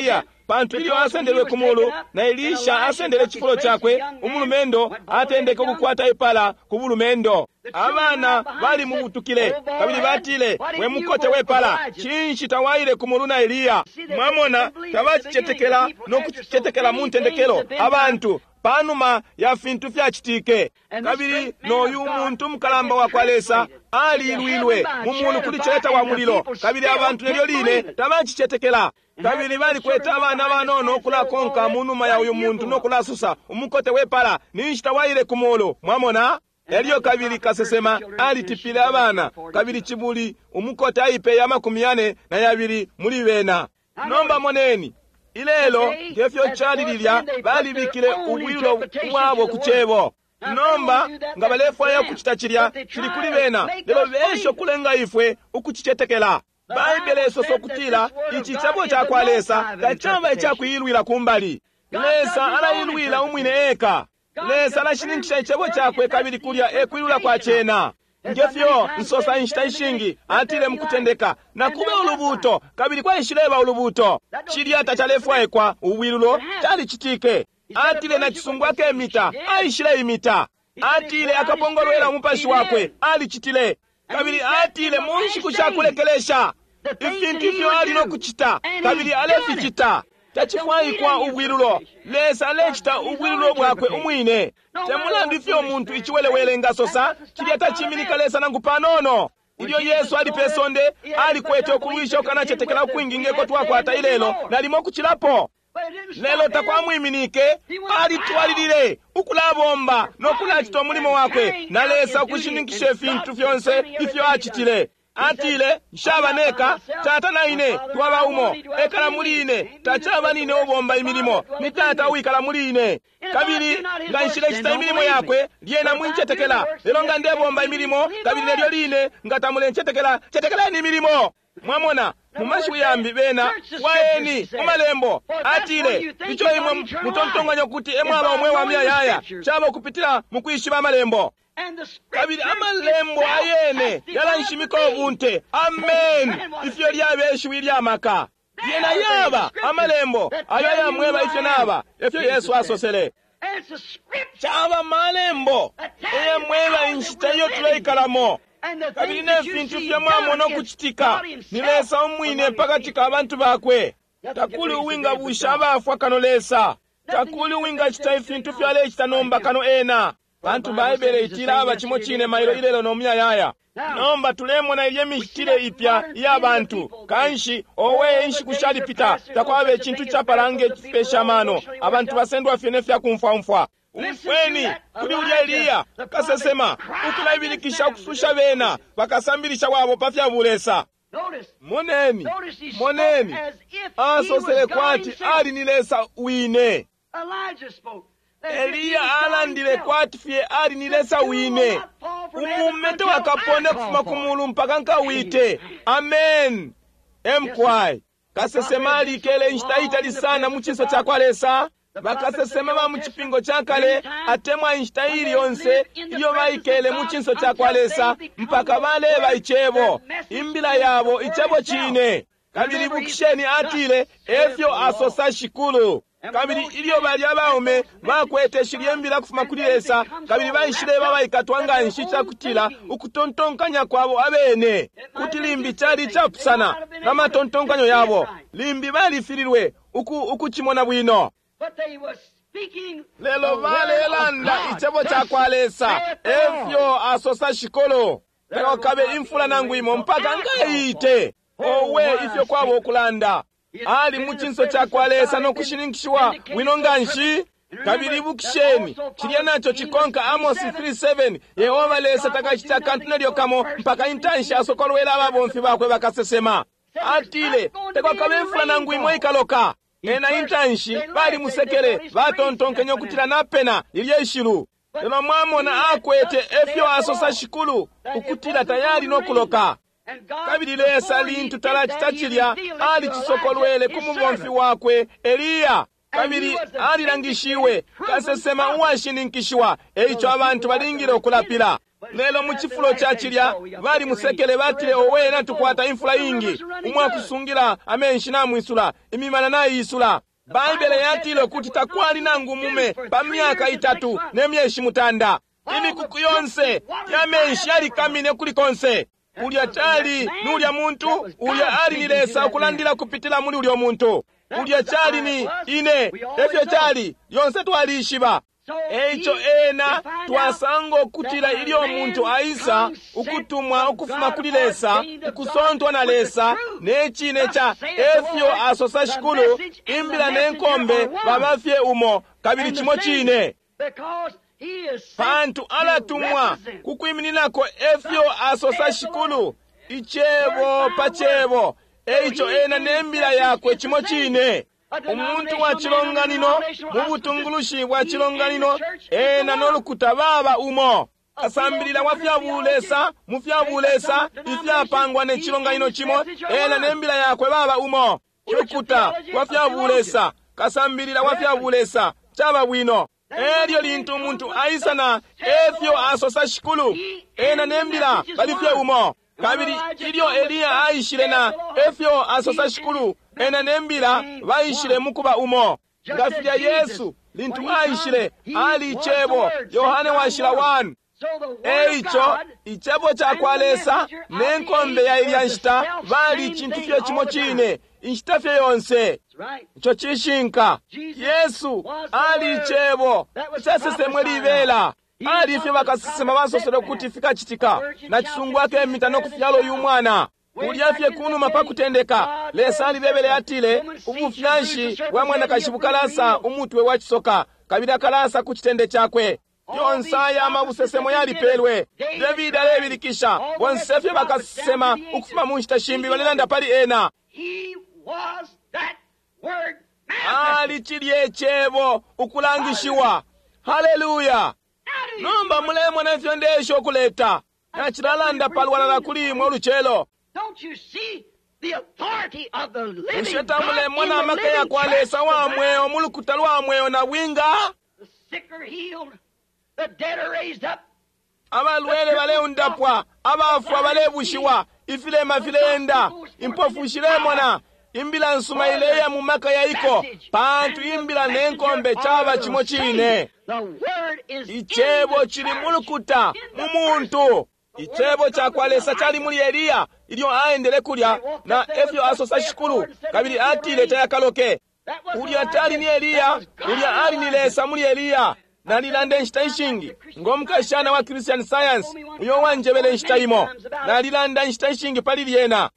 S1: pantu ilio asendelwe kumulu na Elisha asendele chifulo chakwe umulumendo atendeke kukwata ipala kubulumendo. Abana bali mubutukile kabili batile wemukote wepala chinchi tawaile kumulu na Eliya. Mwamona tabachichetekela nokuchichetekela muntendekelo abantu panuma ya fintu fyachitike. Kabili noyu muntu mkalamba wakwalesa ali ilwilwe mumulu kulicheleta wa mulilo. Kabili abantu nelyo line tabachichetekela. Kabili bali kweta abana banono kula konka munuma ya uyu muntu no kula susa umukote wepala ninchita waile kumulu. Mwamona eliyo kabili kasesema ali tipile abana kabili chibuli umukote aipe ya 40 na yabili muli bena. Nomba moneni ilelo ngefyo chalililya bali bikile ubwilo wabo kuchebo. Nomba nga balefu ya kuchitachilya chili kuli bena lelo besho kulenga ifwe ukuchichetekela. Baibele soso kutila ichi chabo cha kwalesa kachamba echakuilwila kumbali. Lesa ala ilwila umwine eka. Lesa ala shininkisha ichabo chakwe kabili kulya ekwilula kwa chena. Ngefyo nsosa inshingi atile mkutendeka na kube ulubuto kabili kwa ishileba ulubuto. Chili ata chalefu ekwa uwilulo chali chitike. Atile na chisungwa ke mita aishile imita. Atile akapongolwela mupashi wakwe ali chitile. Kabili atile munshi kushakulekelesha. Ifintu ifyo ali no kuchita kabili alefi chita. Tachifwayi kwa ubwilulo. Lesa lechita ubwilulo bwakwe umwine. Temulandu ifyo muntu ichiwelewele ngasosa chiliata chiminika lesa nangu panono. Ilio Yesu ali pesonde ali kwete okuluisha ukanachetekela kuingingeko tuwakwata ilelo na limo kuchilapo. Lelo takwa mwiminike ali tuwalilile ukulabomba nokula chito mulimo wakwe na lesa kushinikishe fintu fyonse ifyo achitile. Atile nshabaneka tata naine tuwaba umo ekala muline tachaba nine obomba imilimo ni tata uikala muline. Kabili nga nshile chita imilimo yakwe liena mwinchetekela lelo nga ndebomba imilimo kabili nelyo line nga tamule nchetekela ni imilimo. Mwamona mumashi yambi bena waeni umalembo atile icho imwe mutontonganya kuti emwaba omwe wa miya yaya chaba kupitila mukwishiba malembo. Kabili amalembo ayene yala nshimiko obunte. Amen. Ifyo lyabeshu ilyamaka yena yaba amalembo ayo yamweba ifyo naba ifyo Yesu asosele chaba malembo eyamweba inshita yo tulaikalamo. Kabili nefintu fya mwamono kuchitika nilesa umwine pakatika abantu bakwe. Takuli uwinga busha abafwa kano lesa. Takuli uwinga chita ifintu fya lechita nomba kano ena. Bantu Baibele itila aba chimo chine mailo ilelo nomya yaya. Nomba tulemo na ilye mishitile ipya ya bantu. Kanshi owe inshi kushali pita. Takwabe chintu chapalange pesha mano. Abantu basendwa fyenefya kumfwa. Umfweni kuli ulya Eliya kasesema ukulaibilikisha kususha bena bakasambilisha wabo pafya bulesa. Moneni asosele kwati ali nilesa wine. Eliya alandile kwati fye ali nilesa wine. Umumete wakaponde kufuma kumulu mpaka nkawite. Amen. Emkwai kasesema alikele nshitaitali sana muchiso chakwalesa. Bakasesema ba muchipingo chakale atemwa inshitaili yonse iyo baikele muchinso chakwalesa mpaka bale baichebo imbila yabo ichebo chine. Kabili bukisheni atile efyo asosa shikulu. Kabili ilio bali abaume bakwete shiliembila kufuma kulilesa. Kabili baishile babaikatwanga nshicha kutila ukutontonkanya kwabo abene. Kutilimbi chali chapu sana na matontonkanyo yabo. Limbi bali fililwe ukuchimona bwino. Lelo vale elanda ichebo chakwalesa efyo asosa shikolo. Pero kabe infula nangu imo mpaka ngaite. Owe ifyo kwabo okulanda. Ali muchinso chakwalesa no kushininkishwa winonganshi. Kabili bukisheni chiliya nacho chikonka Amos 3:7 Yehova lesa takachitaka ntunelyo kamo mpaka intanshi asokolwela ababomfi bakwe bakasesema. Atile tekwa kabe infula nangu imo ikaloka. Ena intanshi bali musekele batontonkenyo kutila napena ilyeshilu. Lelo mwamona akwete efyo asosa shikulu ukutila tayari nokuloka. Kabili lesa lintu talachitachilya ali chisokolwele kumubomfi wakwe Eliya. Kabili ali langishiwe kasesema uwashininkishwa eicho abantu balingire okulapila. Lelo muchifulo chachilya bali musekele batile owena tukwata infula ingi umwa kusungira amenshi na mwisula imimana na isula. Baibele yatile kuti takwali nangu mume pa myaka 3 n'emyezi 6 imikuku yonse yamenshi yali kamine kulikonse. Ulya chali nulya muntu, ulya ali nilesa okulandila kupitila muli ulya omuntu. Ulya chali ni ine, efyo chali yonse twalishiba. Echo ena twasango okutila ili omuntu aisa ukutumwa okufuma kulilesa ukusontwa na lesa n'echine cha efyo asosa shikulu imbila n'enkombe babafye umo kabili chimo chine. Pantu alatumwa kukwiminilako efyo asosa shikulu ichebo pachebo eicho ena n'embila yakwe chimo chine. Omuntu wa chilonganino mubutungulushi bwa chilonganino ena n'olukuta baba umo kasambilira wafyabulesa mufyabulesa ifyapangwa ne chilonganino chimo ena n'embila yakwe baba umo lukuta wafyabulesa kasambilira wafyabulesa chaba bwino. Elyo lintu muntu aisana efyo asosa shikulu ena n'embila balifye umo. Kabiri ilyo Eliya aishile na efyo asosa shikulu ena n'embila baishile mukuba umo. Ngafya Yesu lintu aishile ali ichebo Yohane washila 1. Eicho ichebo cha kwalesa n'enkombe ya Eliya nshita bali chintu fye chimo chine nshita fye yonse icho chishinka. Yesu ali ichebo chasesemwe libela ali ifye bakasema basosera kuti fika chitika na chisungu ake emitano kufyalo y'umwana ulyafye kunu mapakutendeka lesa ali bebele atile ubufyanshi wa mwana kashibukalasa umutwe wa chisoka kabila kalasa kuchitende chakwe yonsaya amabusesemo yalipelwe David alebilikisha bonsefye bakasema ukufuma munshita shimbi balilanda pali ena ali chili echebo ukulangishiwa. Haleluya. Nomba mulemo na fyondesho kuleta na chilalanda palwala kulimwa oluchelo. Usheta mulemo na makaya kwalesa wamweo mulukuta lwamweo na winga. Abalwele baleundapwa abafwa balebushiwa ifilema filenda impofu shilemona imbila nsuma ileya mumaka ya iko pantu imbila n'enkombe chaba chimo chine. Ichebo chili mulukuta mumuntu. Ichebo cha kwalesa chali muli Eliya ilyo aendele kulya na efyo asosa shikulu kabili atile tayakaloke. Ulya tali ni Eliya ulya ali nilesa muli Eliya na lilande nshitaishingi ngomukashana wa Christian Science uyo wanjebele nshitaimo na lilanda nshitaishingi pali lyena.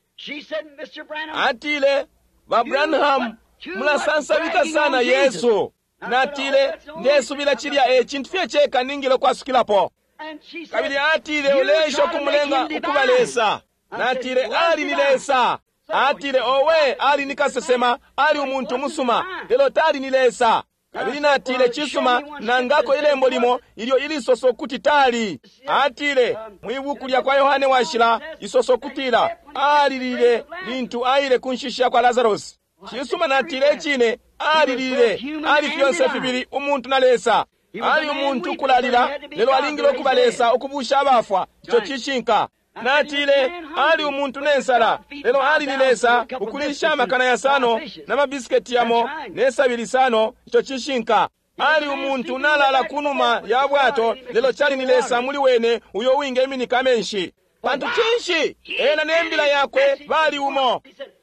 S1: Atile ba Branham mulasansa vita sana Yesu natile ndesu bila chilia chintu fye cheka ningilo kwa sukilapo kabili atile ulesho kumulenga ukubalesa natile ali nilesa atile owe ali nikasesema ali umuntu musuma lelo tali nilesa kabili natile chisuma nangako ile mbolimo ilyo ilisoso kuti tali atile mwibukulya kwa Yohane washila isoso kutila ali lile lintu aile kunshisha kwa Lazarus chisuma natile chine ali lile ali fyonse fibili umuntu nalesa ali umuntu kulalila lelo alingilo kubalesa okubusha abafwa icho chishinka natile ali umuntu nensala lelo ali nilesa ukulisha makana ya sano na mabisketi yamo nesabili sano icho chishinka ali umuntu nalala kunuma ya bwato lelo chali nilesa muli wene uyo winge mini kamenshi pantu chinshi ena nembila yakwe bali umo.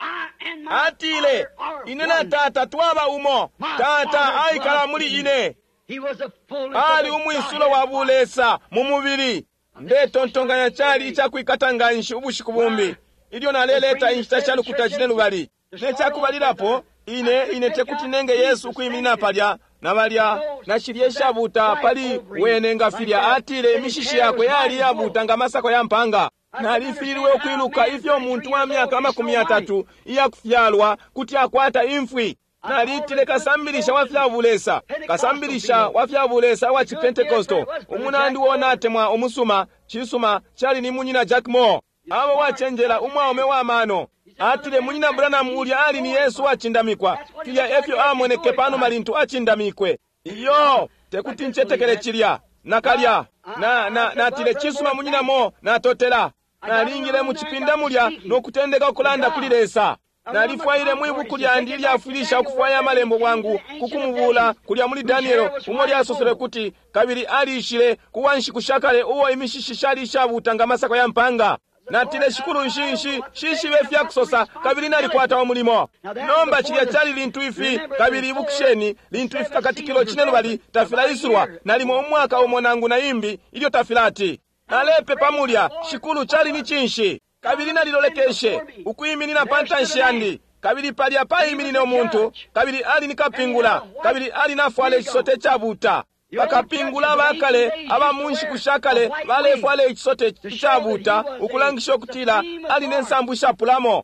S1: Atile inena tata twaba umo tata aikala muli ine ali umwisulo wabulesa mumubiri ndeto ntonganya chali ichakuikatanganshi ubushikubumbi ilyo naleleta inshita chalu kutachine lubali nechakubalirapo ine tekutinenge Yesu kuimina palya nabalya nashiliesha buta pali wene ngafilya atile mishishi yakwe yali yabuta nga masako ya mpanga nalifiriwe okwiluka ifyo omuntu wa myaka 30 iyakufyalwa kuti akwata imfwi nalitile kasambilisha wafyabulesa kasambilisha wafyabulesa wa Chipentekosto umunandi wonatemwa omusuma chisuma chali ni munyina Jack Moore abo wachenjela umwaome wa mano atile munyina Branham ulya ali ni Yesu wachindamikwa kilya efyo amoneke pano malintu achindamikwe iyo tekuti nchetekele chilya nakalya natile chisuma munyina mo natotela nalingile muchipinda mulya nokutendeka okulanda kulilesa nalifwaile mwibuku lyandi lyafilisha okufwaya malembo bwangu kukumubula kulya muli Danielo umwe lyasosole kuti kabiri alishile kuwanshi kushakale uwo imishishi shali shabuta nga masako ya mpanga natile shikulu nshinshi shishi befya kusosa kabiri nalikwata omulimo nomba chilya chali lintu ifi kabiri ibukisheni lintu ifi kakatikilo chinelu bali tafila isurwa nalimo omwaka omonangu na imbi ilyo tafilati nalepe pamulya shikulu chali ni chinshi kabiri nalilolekeshe ukuyiminina pantanshi yandi kabiri palya payiminine omuntu kabiri ali nikapingula kabiri ali nafwale chisote chabuta bakapingula bakale abamunshi kushakale balefwale ekisote kyabuta ukulangisha okutila ali nensambu shapulamo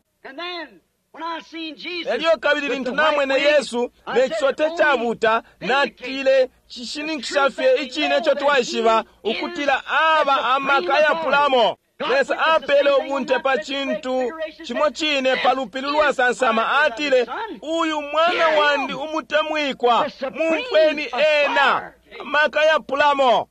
S1: elyo kabiri lintu namwene Yesu nekisote kyabuta natile kishinikishafye ichine ekyo twayishiba ukutila aba amaka yapulamo lesa apele obunte pa chintu chimo chine palupili lwasansama atile uyu mwana wandi umutemwikwa mumfeni ena maka ya pulamo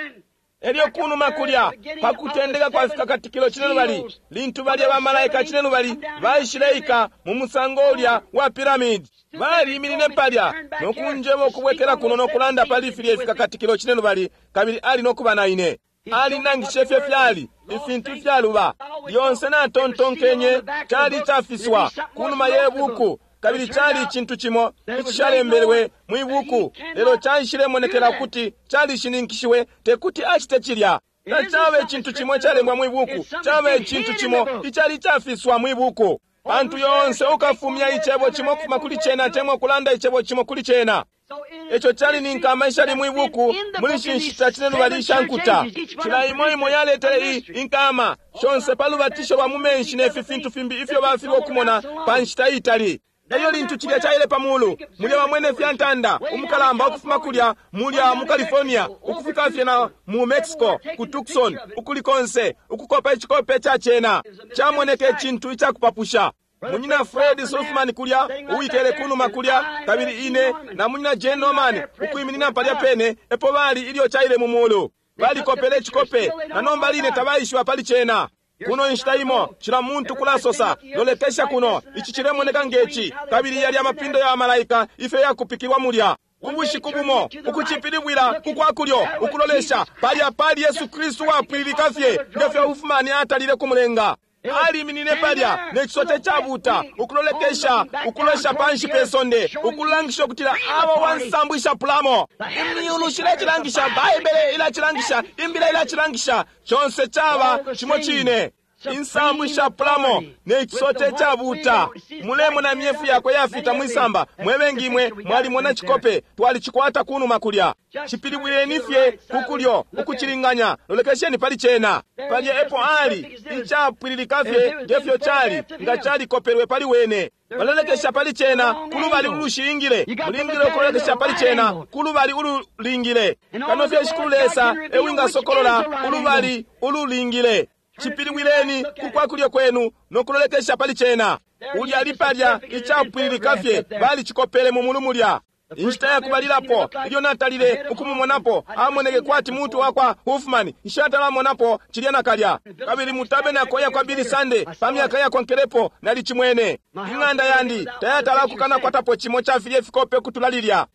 S1: elyo kunu makulya pakutendeka kwafika katikilo chinenu bali lintu bali abamalayika chinenu bali baishileika mu musango olya wa piramidi bali iminine palya nokunjeba okubwekera kuno nokulanda palifiri efika katikilo chinenu bali kabiri ali nokuba naine ali nangishefye fyali ifintu fyaluba lyonse natontonkenye chali chafiswa kunuma yebuku kabiri chali chintu chimo ikishalemberwe mwibuku lero chanshilemonekera kuti chali shininkishiwe tekuti achite chilya nachawe chintu chimo chalembwa mwibuku chawe chintu chimo ichali chafiswa mwibuku bantu yonse ukafumya ichebo chimo kufuma kuli chena temwa kulanda ichebo chimo kuli chena echo chali ninkama ishali mwibuku muli shinshita chinenu balisha nkuta chila imoimo yaletere inkama shonse palu batisho wa mumenshi nefi fintu fimbi ifyo bafili okumona panshita itali elyo lintu chilya chaile pamulu mulya wamwene fyantanda umukalamba okufuma kulya mulya mu California ukufika afye na mu Mexico ku Tucson ukulikonse ukukopa ichikope cha chena chamwoneke chintu ichakupapusha munyina Fred Sulfman kulya uitele kunu makulya kabiri ine na munyina Jane Norman ukuyiminina palya pene epo bali ilyo chaile mumulu bali kopele chikope na nomba line tabaishwa pali chena kuno nshitaimo chila muntu kulasosa lolekesha kuno ichi chilemoneka ngechi kabiri yali amapindo ya malaika ife yakupikirwa mulya kubushi kubumo ukuchipilibwila kukwakulyo ukulolesha pali Yesu Kristu wapwilikafye ngefye ufumani atalile kumulenga ali minine palya nekisote chabuta ukulolekesha ukulosha panshi pesonde ukulangisha kutila aba wansambwisha pulamo imiyulu shile chilangisha baibele ila chilangisha imbila ila chilangisha chonse chaba chimo chine insambwisha pulamo nekisote chabuta mulemo na myefu yako yafita mwisamba mwebengimwe mwali mona chikope twali chikwata kunu makulya chipilibwile nifye kukulyo ukuchilinganya lolekesheni pali chena pali epo ali ichapwililikafye gefyo chali nga chali koperwe pali wene balolekesha pali chena kulubali ulushingile mulingile ukulolekesha pali chena kulubali ululingile kanofye shikululesa ewinga sokolola ulubali ululingile chipilibwileni kukwakulyo kwenu nokulolekesha pali chena uli alipalya ichapwililikafye bali chikopele mumulumulya inshita yakubalilapo ilyo natalile ukumumonapo amoneke kwati mutu wakwa Huffman inshatala monapo chilya nakalya kabili mutabe nakoya kwa Billy Sunday pamyaka yako nkelepo nali chimwene ing'anda yandi tayatala kukana kwatapo chimo chafilye fikope kutulalilya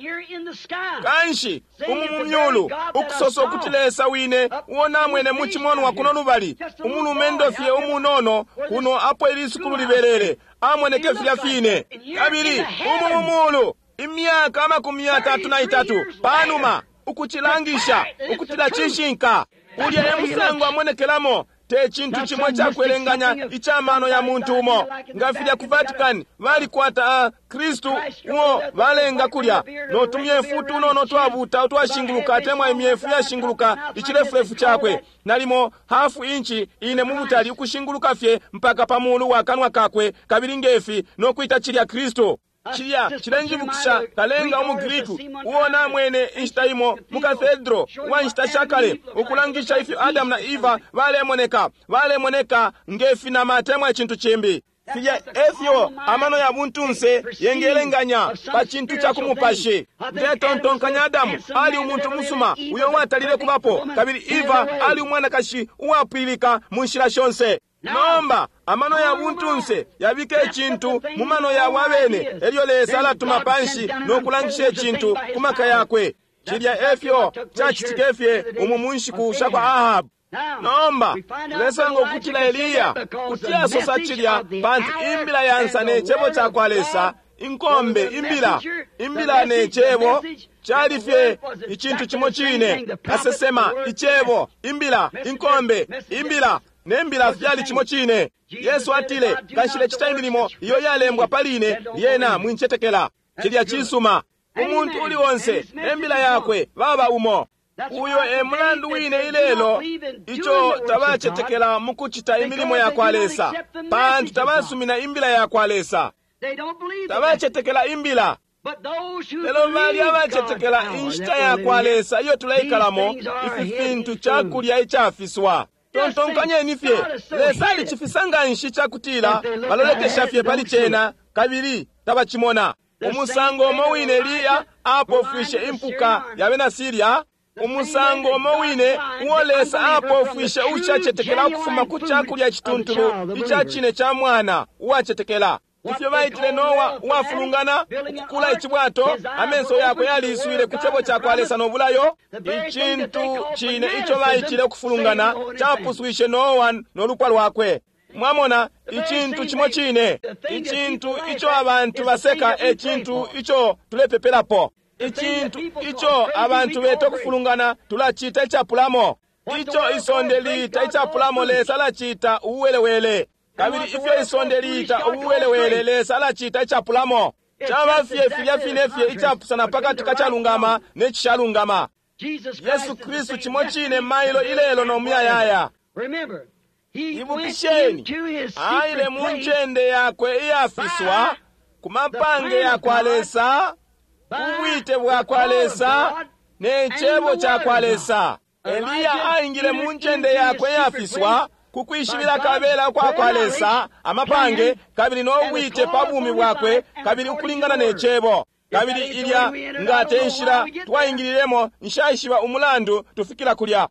S1: kanshi umumumyulu ukusoso okutilesa wine uwona mwene muchimono wakuno lubali umulumendofye umunono kuno apo ilisukulu liberere amweneke fyafine kabili umumumulu imyaka 33 panuma ukuchilangisha ukutila chishinka ulya emusango amwenekelamo te chintu chimwe chakwelenganya ichamano ya muntu umo ngafilya ku Vatican bali kwata Kristu uwo balenga kulya notumye futu nono twabuta twashinguluka temwa emyefu yashinguluka ichilefulefu chakwe nalimo hafu inchi ine mubutali ukushinguluka fye mpaka pamulu wakanwa kakwe kabiri ngefi nokuita chilya Kristo chilenjibukisha kalenga omugiriku uwona mwene inshitaimo mukathedro wa inshitashakale ukulangisha ifyo Adamu na Eva balemoneka ngefi na matemwa chintu chimbi filya efyo amano ya buntunse yengelenganya pa chintu cha kumupashe ndetontonkanya Adamu ali umuntu musuma uyo watalile kubapo kabiri Eva ali umwana kashi uwapilika munshira shonse nomba amano ya buntunse yabike ekintu mu mano yawe abene eryo leesa alatuma pansi n'okulangisha ekintu ku maka yakwe kirya efyo kyakitika efye omwo munshiku shakwa Ahabu nomba tulesanga okutila Eliya kutya asosa kirya panti imbila yansa n'ekyebo kyakwalesa inkombe imbila n'ekyebo kyalifye ikintu kimo kine asesema ikyebo imbila inkombe imbila nembila fyali kimo kine Yesu atile kashile kitangirimo iyo yalembwa paline yena mwinchetekela kirya kisuma umuntu uli wonse embila yakwe baba umo uyo emulandu wine ilelo icho tabachetekela mukuchita emilimo yakwalesa pantu tabasumina imbila yakwalesa tabachetekela imbila lelo bali abachetekela inshita yakwalesa iyo tulaikalamo ififintu chakulya ichafiswa tontonkanye nifye lesali chifisanga nshi chakutila balolekesha fye pali chena kabiri tabachimona umusango omowine Eliya apofwishe impuka yabe na Syria umusango omowine uolesa apofwishe uchachetekela okufuma kuchakulya chituntulu ichachine cha mwana uwachetekela ifyo baitile Nowa uwafulungana ukukula ichibwato amenso yako yali iswile kuchebo chakwalesa novulayo ichintu chine icho baitile okufulungana chapuswishe Nowa n'olukwa lwakwe mwamona ichintu chimo chine ichintu icho abantu baseka echintu icho tulepepelapo ichintu icho abantu beto kufulungana tulachita ichapulamo icho isondelita ichapulamo lesa lachita uwelewele kabiri ifyo isondelita uwelewele lesa lachita ichapulamo chabafye filyafinefye ichapusana pakati kachalungama nechishalungama Yesu Kristu chimo chine mailo ilelo nomuyayaya ibukisheni aile munchende yakwe iyafiswa kumapange yakwalesa ubwite bwakwalesa n'echebo kyakwalesa Eliya aingile munchende yakwe iyafiswa kukwishibila kabela kwakwalesa amapange kabili n'obwite pabumi bwakwe kabili ukulingana n'echebo kabili ilya ngatenshira twayingiliremo nshayishiba umulandu tufikira kulya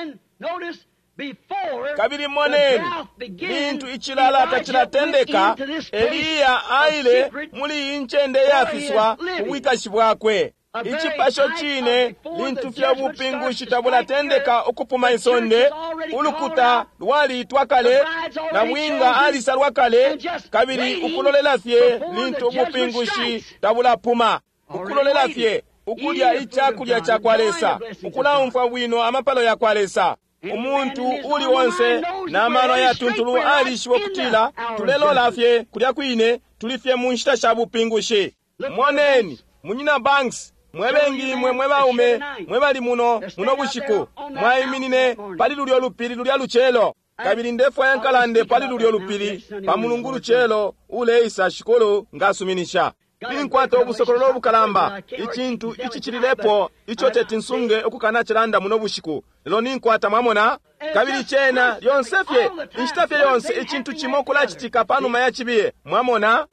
S1: kabiri moneni bintu ichilala tachilatendeka Eliya aile muli inchende yafiswa ubwikashi bwakwe ichipasho chine bintu fya bupingushi tabulatendeka okupuma isonde ulukuta lwali twakale na mwinga alisa lwakale kabiri ukulolela fye bintu bupingushi tabulapuma ukulolela fye ukulya ichakulya chakwalesa ukulaumfa bwino amapalo yakwalesa umuntu uli wonse na mano ya tuntulu alishiwo kutila tulelola fye kulya kwine tulifye munshita shabu pingushi moneni munyina banks mwebengi mwebaume mwebali muno bushiku mwayiminine pali lulyo lupili lulya luchelo kabili ndefu yankalande pali lulyo lupili pamulungu luchelo ule isa shikolo ngasuminisha inkwata obusokololo obukalamba ichintu ichichililepo icho tetinsunge okukana chilanda muno bushiku lelo ninkwata mwamona kabili chena lyonsefye inshitafye yonse ichintu chimokula chitika panuma ya chibiye mwamona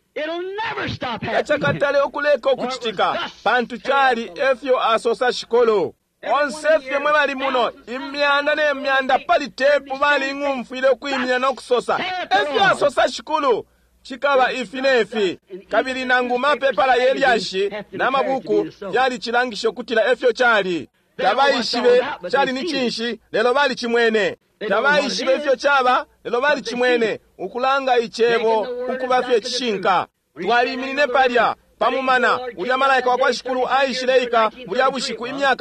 S1: yachakatale okuleka okuchitika pantu chali efyo asosa shikolo onsefye mwe bali muno imyanda n'emyanda pali tepu bali ngumfile okwimina n'okusosa efyo asosa shikulu chikaba ifinefi kabili nangu mapepala yelyashi n'amabuku yali chilangisho kutila efyo chali tabayishibe chali ni chinshi lelo bali chimwene tabayishibe efyo chaba lelo bali chimwene ukulanga ichebo ukubafye chishinka twaliminine palya pamumana ulya malaika wakwa shikulu aishileika bulya bushiku imyaka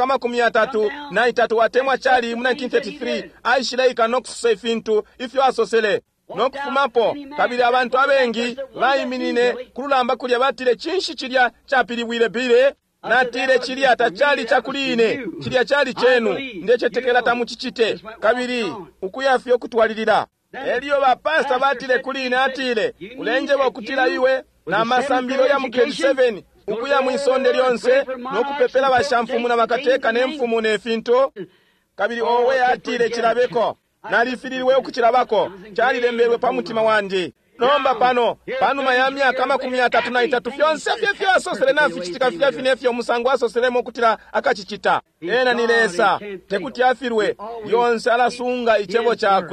S1: 33 watemwa chali mu 1933 aishileika nokususa ifintu ifyo asosele nokufumapo kabili abantu abengi bayiminine kululamba kulya batile chinshi chilya chapilibwile bile natile chilya tachali chakuline chilya chali chenu ndechetekela tamuchichite kabili ukuyafye okutwalilira eliyo bapasta batile kuline atile ulenje bokutila iwe na masambiro ya mukedi 7 ukuya mwisonde lyonse nokupepela bashamfumu na bakateka n'emfumu n'efinto kabili owe atile chilabeko nalifililiwe okuchilabako chalilemberwe pamutima wanje nomba panuma ya myaka 33 fyonse fyefyo asosele nafi chitika fyafinefyo omusango asoselemo okutila akachichita ena nilesa tekuti afirwe yonse alasunga ichebo chakwe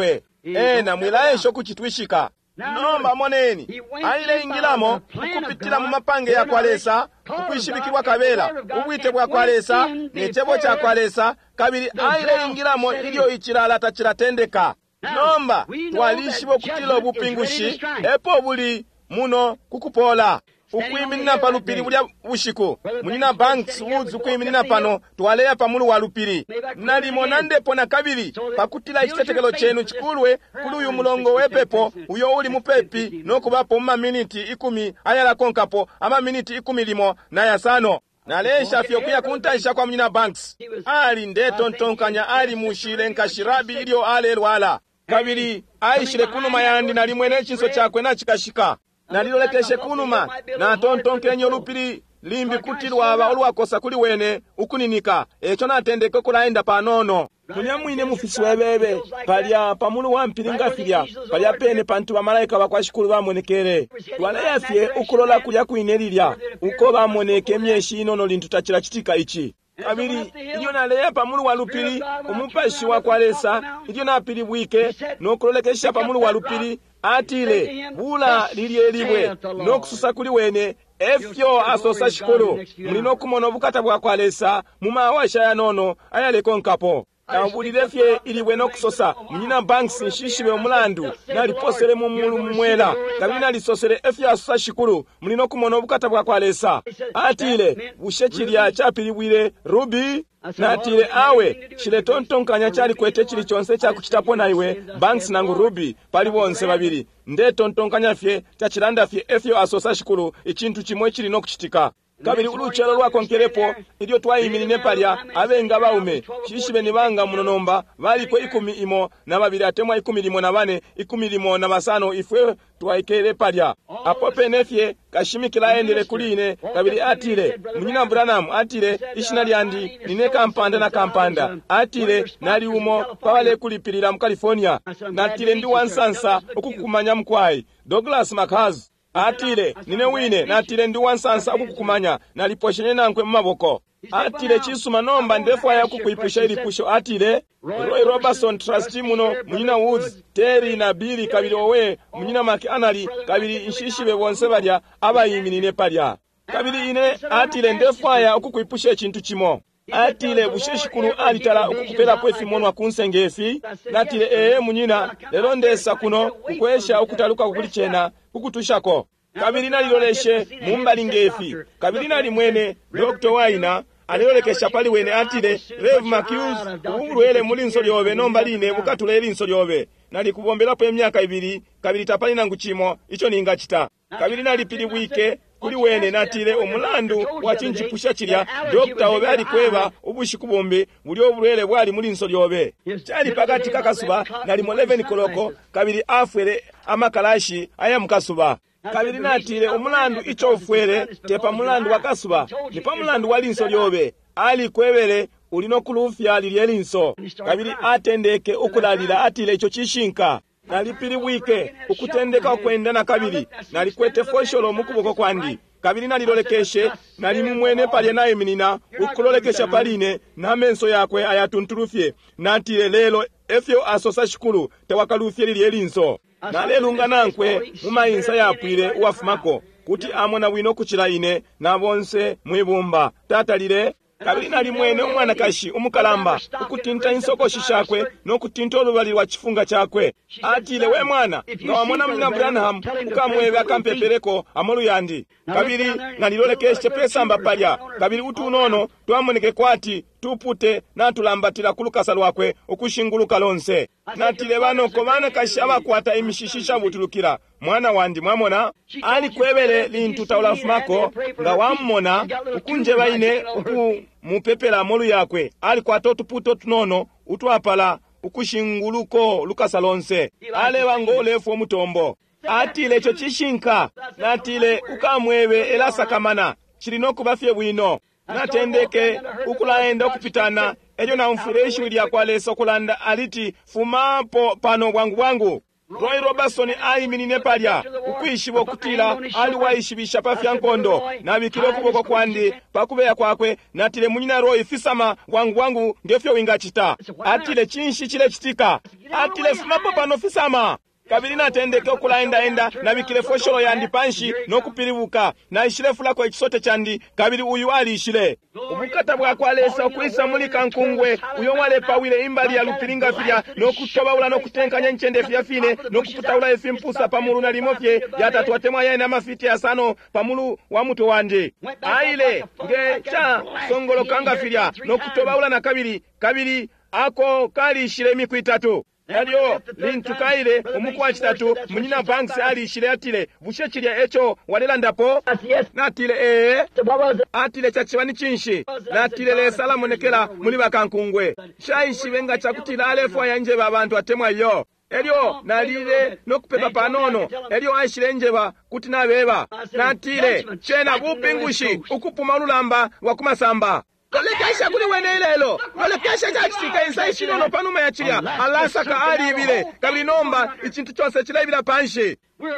S1: ena mwilaesho kuchitwishika nomba moneni aile ingilamo ukupitila mu mapange ya kwalesa kukwishibikibwa kabela ubwite bwa kwalesa nechebo cha kwalesa kabili aile ingilamo ilio ichilala tachilatendeka nomba twalishibo kutila obupingushi epo buli muno kukupola ukwiminina pa lupiri bulya bushiku munina Banks Woods ukwiminina pano twaleya pa mulu wa lupiri nalimo nandepo na kabili pakutila ekitetekelo chenu chikulwe kuli uyu mulongo wepepo uyo uli mupepi nokubapo miniti 10 ayala konkapo miniti 10 limo na yasano nalesha fyo kuya kuntaisha kwa munina Banks ali ndetontonkanya ali mushile nkashirabi ilio alelwala kabili aishile kunuma yandi nalimwene chinso chakwe nachikashika nalilolekeshe kunuma na tontonkenyo lupiri limbi kutilwaba olwakosa kuli wene ukuninika echo natendeke kulaenda panono munyamwine mufisi webebe palya pamulu wampiringa filya palya pene pantu bamalayika bakwashikulu bamonekere twaleyafye ukulola kulya kwinelilya uko bamoneke myeshi inono lintu tachila chitika ichi kabili ilyo naleya pamulu wa lupiri umupashi wa kwalesa ilyo napili bwike nokulolekesha pamulu wa lupiri atile bula lilye libwe nokususa kuli wene efyo asosa shikulu mulino kumono bukata bwa kwalesa mumawasha ya nono ayaleko nkapo na ubulilefye iliwe nokusosa munina Banks nshishibe omulandu naliposele mumulu mumwela kabili nalisosele efyo asosa shikulu mulino kumono bukata bwa kwalesa atile bushechilya chapilibwile Ruby natile awe chile tontonkanya chali kwete chili chonse chakuchitapo na iwe Banks nangu Ruby pali bonse babili nde tontonkanya fye chachilanda fye efyo asosa shikulu ichintu chimwe chili nokuchitika kabili uluchelo lwako nkerepo ilio twayimiline palya abenga baume shishibe nibanga munonomba baliko 10 imo na babili atemwa 10 limo na bane 10 limo na masano ifwe twaikele palya apo penefye kashimikila endele kuline kabili atile munyina Branham atile ishina lyandi nine kampanda na kampanda atile nali umo pawale kulipilira mu California natile ndi wansansa okukumanya mkwai Douglas McHaz atile nine wine natile ndi wansansa okukumanya naliposhenye nankwe mumaboko atile chisuma nomba ndefu aya kukuipusha ilipusho atile Roy Robertson trustee muno munyina Woods Terry na Billy kabili owe munyina McAnally kabili nshishibe bonse balya abayiminine palya kabili ine atile ndefu aya okukuipusha ekintu kimo atile busheshikulu alitala okukupela pwefi monwa kunsengefi natile munyina lero ndesa kuno kukwesha okutaluka kukulichena kukutushako kabili naliloleshe mumbalingefi kabili nali mwene Dr. Waina aliyolekesha pali wene atile Rev McHughes ubulwele mulinso lyobe nomba line bukatula elinso lyobe nali kubombelapo emyaka 2 kabili tapali nangu chimo icho ninga chita kabili nali pili bwike kuli wene natile omulandu wachinchipusha chilya Dr. Obe ali kweba ubushiku bombe buli obulwele bwali mulinso lyobe chali pakati kakasuba nali mu 11 koloko kabili afwele amakalashi aya mukasuba kabili natile omulandu icho ofwele tepa mulandu wakasuba nipa mulandu walinso lyobe ali kwebele ulino kulufya lilye linso kabili atendeke okulalila atile icho chishinka nalipili bwike ukutendeka okwenda na kabili nalikwete fosholo mukuboko kwandi kabili nalilolekeshe nali mumwene palye naye minina ukulolekesha paline na menso yakwe ayatuntulufye natile lelo efyo asosa shikulu tewakalufye lilye linso nalelunga nankwe mumayinsa yapwile uwafumako kuti amona wino kuchila ine na bonse mwibumba tatalile kabili nali mwene umwana kashi umukalamba ukutinta insoko shishakwe nokutinta olubali lwa chifunga chakwe atile we mwana nga wamona muna Branham ukamwebe akampepereko amoluyandi kabili nalilolekeshe pesamba palya kabili utu unono twamoneke kwati tupute natulambatila kulukasa lwakwe ukushinguluka lonse natile banoko bana kashi abakwata imishishisha butulukira mwana wandi mwamona ali kwebele lintu taulafumako nga wammona ukunje baine uku mupepela molu yakwe ali kwata otuputo tunono utwapala ukushinguluko lukasa lonse ale wangolefu omutombo atile echo chishinka natile ukamwebe elasakamana chilino kubafye bwino natendeke ukulaenda okupitana ejo na mfureshi lya kwalesa okulanda aliti fumapo pano bwangu Roy Robertson ayimirine palya ukwishibwa okutila ali wayishibisha pafya nkondo nabikile okuboko kwandi pakubeya kwakwe natile munyina Roy fisama wangu ngefyo winga chita atile chinshi chile chitika atile fumapo pano fisama kabili natendeke okulaenda nabikile fosholo yandi panshi nokupiribuka naishile fulako ekisote chandi kabili uyu alishile obukata bwakwalesa okwisa muli kankungwe uyo walepawile imbali ya lupiringa filya nokutobawula nokutenkanya nchende fyafine nokuputawula efimpusa pamulu na limofye yatatwatemwa yaina mafiti asano pamulu wa muto wanje aile nge cha songolo kanga filya nokutobawula na kabili ako kalishile miku itatu Elio lintukaile omukwa kitatu munyina banks alishile atile bushe kirya echo walela ndapo natile atile chachibani chinshi natile le salamu nekela muli bakankungwe shayishibenga chakutila alefu yanje babantu atemwa yo Elio nalile nokupepa panono Elio aishile njeba kuti nabeba natile chena bupingushi ukupuma lulamba wakumasamba Olekesha kuli wene ilelo. Olekesha chachika insai shinono panuma ya chilia. Alasaka ali ibile. Kabinomba ichintu chose chila ibila panshi.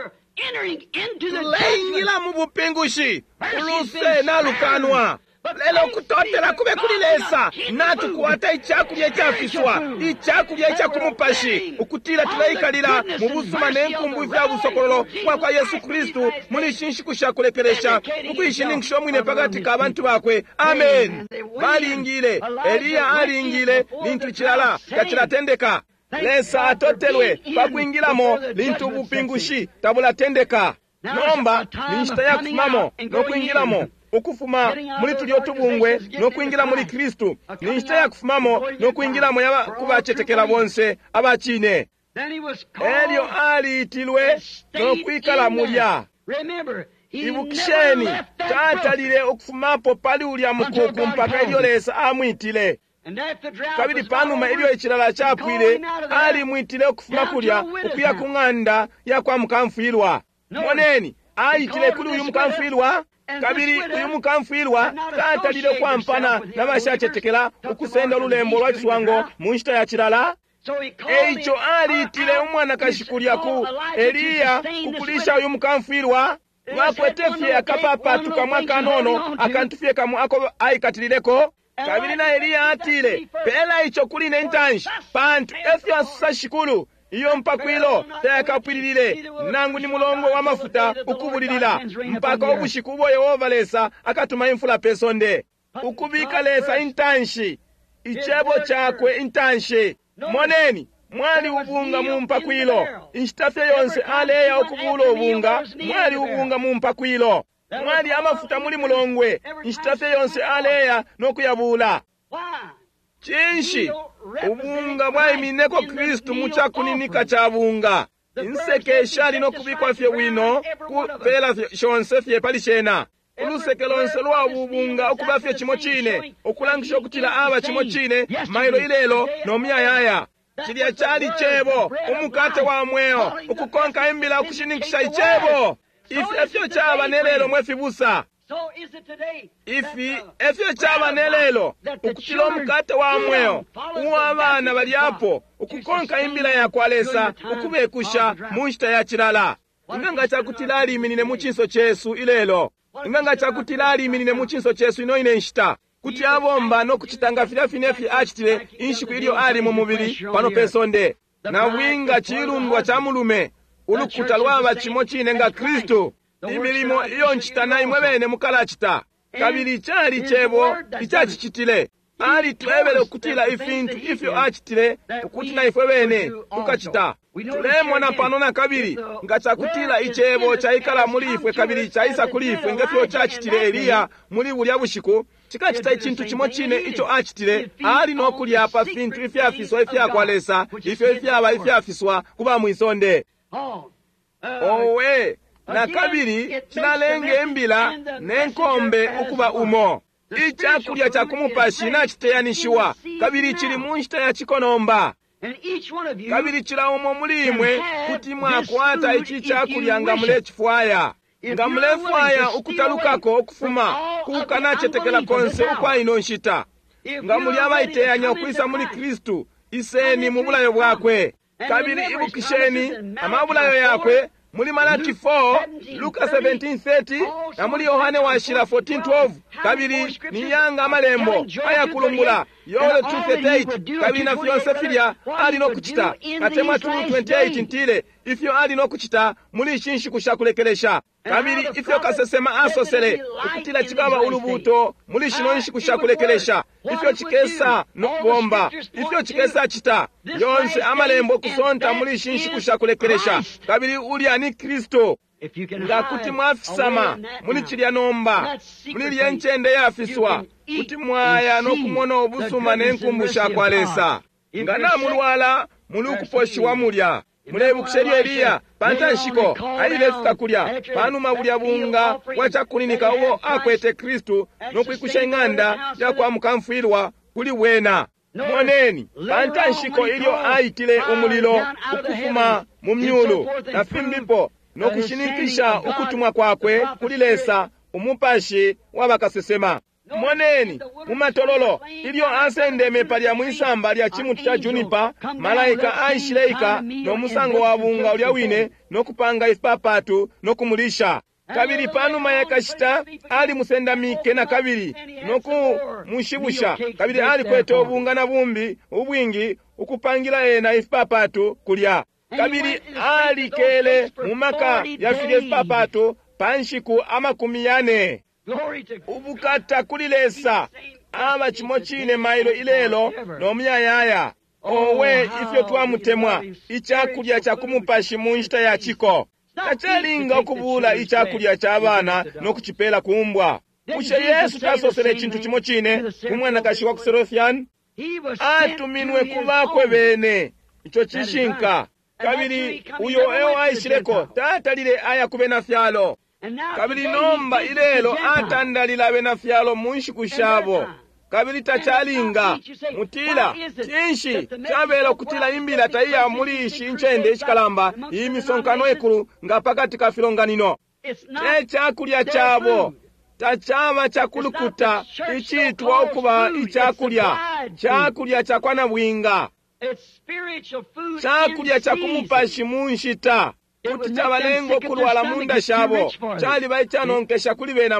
S1: Tulengila mubupingushi. Uluse na lukanwa. Lelo kutotela kube kulilesa. Natu kuwata ichakulye chafiswa. Ichakulye chakumupashi. Ukutila tulaikalila. Mubusuma nenkumbu vya busokololo. Kwa Yesu Kristu. Muli shinshi kushakulekelesha. Mukuyishiningisho mwine pagati ka abantu bakwe. Amen. Bali ingile. Eliya ali ingile. Lintu chilala. Kachila tendeka. Lesa atotelwe. Pakuingilamo. Lintu bupingushi. Tabula tendeka. Nomba. Ninshita ya kufumamo. Nokuingilamo. Okufuma muli tulyotubungwe nokuingira muli Kristu ninshita ya kufumamo nokuingira mu yaba kubachetekela bonse abachine Elio aliitilwe nokwikala mulya ibukisheni tatalile okufumapo pali ulya mukuku mpaka Elio lesa amwitile kabili panuma Elio echilala chapwile ali mwitile okufuma kulya okuya kung'anda yakwa mukamfwilwa moneni aitile kuli uyu mukamfwilwa kabiri uyu mukamfwilwa tatalile kwa mpana na mashachetekela ukusenda lulembo lwa kiswango munshita ya chilala eicho aliitile umwana kashikulyaku Eliya kukulisha uyu mukamfwilwa mwakwetefye akapapa tukamwaka nono akantufye kamu ako aikatilileko kabiri na Eliya atile pela icho kuline ntanshi pantu efyo asusa shikulu iyo mpakwilo tayakapwililile nangu ni mulongo wa mafuta ukubulilila mpaka obushikubo Yehova lesa akatuma imfula pesonde ukubika lesa intanshi ichebo chakwe intanshi moneni mwali ubunga mu mpakwilo inshitafye yonse aleya okubulo ubunga mwali ubunga mu mpakwilo mwali amafuta muli mulongwe inshitafye yonse aleya nokuyabula chinshi ubunga bwayimineko Kristu muchakuninika cha bunga insekesha lino kubikwa fye wino kupela shonse fye palishena uluseke lonse lwa ubunga okuba fye chimo chine okulangisha okutila aba chimo chine mailo ilelo nomuyayaya chilya chali chebo umukate wa mweo ukukonka imbila okushinikisha ichebo ifi efyo chaba nelelo mwefibusa efyo chaba nelelo ukutila omukate wa mweo uwa abana balyapo ukukonka imbila ya kwalesa ukubekusha munshita ya chilala inganga chakutila aliminine muchinso chesu ilelo inganga chakutila aliminine muchinso chesu ino ine nshita kuti abomba nokuchitanga finefi achitile inshiku ilio ali mu mubili pano pesonde na bwinga chilundwa cha mulume ulukuta lwaba chimo chine nga Kristu imilimo iyo nchita imwe bene mukalachita kabili chali chebo ichachichitile ali twebele okutila ifintu ifyo achitile ukuti na ifwe bene ukachita tulemwa na pano na kabili nga chakutila ichebo chaikala muli ifwe kabili chaisa kuli ifwe ngefyo chachitile Eliya muli bulya bushiku chikachita ichintu chimo chine icho achitile ali nokulya apa fintu ifyafiswa ifyakwalesa ifyaba ifyafiswa kuba mwisonde owe na kabili chinalenge embila nenkombe ukuba umo ichakulya chakumupashi nachiteyanishiwa kabili chili munshita ya chikonomba kabili chila umo mulimwe kuti mwakwata ichi chakulya nga mule chifwaya nga mule fwaya ukutalukako okufuma kukanachetekela konse ukwa ino nshita nga muli abaiteyanya okwisa muli Kristu iseni mu bulayo bwakwe kabiri ibukisheni amabulayo yakwe muli Malaki 4, Luka 17:30 na muli Yohane washira 14:12. kabiri niyanga amalembo ayakulumbula Yoeli 2:38 kabiri na fyonse filya ali n'okuchita katemwa 2:28 ntile ifyo ali n'okuchita muli shinshi kushakulekelesha kabiri ifyo kasesema asosele ukutila chikaba ulubuto muli shinonshi kushakulekelesha ifyo chikesa n'okubomba ifyo chikesa chita yonse amalembo kusonta muli shinshi kushakulekelesha kabiri uli ani Kristo nga kuti mwafisama muli chilya nomba muli lyenchende yafiswa kuti mwaya n'okumona obusuma n'enkumbusha kwalesa nga namulwala muli ukuposhiwa mulya mulebukishelya Eliya pantanshiko ayilefika kulya panuma bulya bunga wachakulinika uwo akwete Kristu n'okwikusha ing'anda yakwamukamfwirwa kuli wena moneni pantanshiko ilyo ayitile umulilo ukufuma mu myulu na fimbipo n'okushinikisha ukutumwa kwakwe kulilesa umupashi wabakasesema moneni mumatololo ilyo asendeme palya mwisamba lya chimuti cha junipa malaika aishileika n'omusango wa bunga ulya wine n'okupanga ipapatu n'okumulisha kabiri panuma yakashita ali musendamike na kabiri n'okumushibusha kabiri ali kweta obunga na bumbi ubwingi ukupangila ena ipapatu kulya kabiri ali kele mumaka yafile ipapatu panshiku 40 ubukata kulilesa aba chimo chine mailo ilelo n'omuyayaya owe ifyo twamutemwa ichakulya chakumupashi munjita ya chiko tachalinga okubula ichakulya ch'abana n'okuchipela kumbwa ushe Yesu tasosele chintu chimo chine kumwana kashiwa ku Serothian atuminwe kubakwe bene icho chishinka kabiri uyo ewo aishireko tatalile aya kubena fyalo kabiri nomba ilelo atandalila bena fyalo munshiku shabo kabiri tachalinga mutila chinshi chabela kutila imbila taiya mulishi inchende ishikalamba imisonkano ekulu nga pakati kafilonganino echakulya chabo tachaba chakulukuta ichitwa okuba ichakulya chakulya chakwana bwinga chakulya chakumupashi munshita kuti chabalengo kulwala munda shabo chali baicanonkesha kuli bena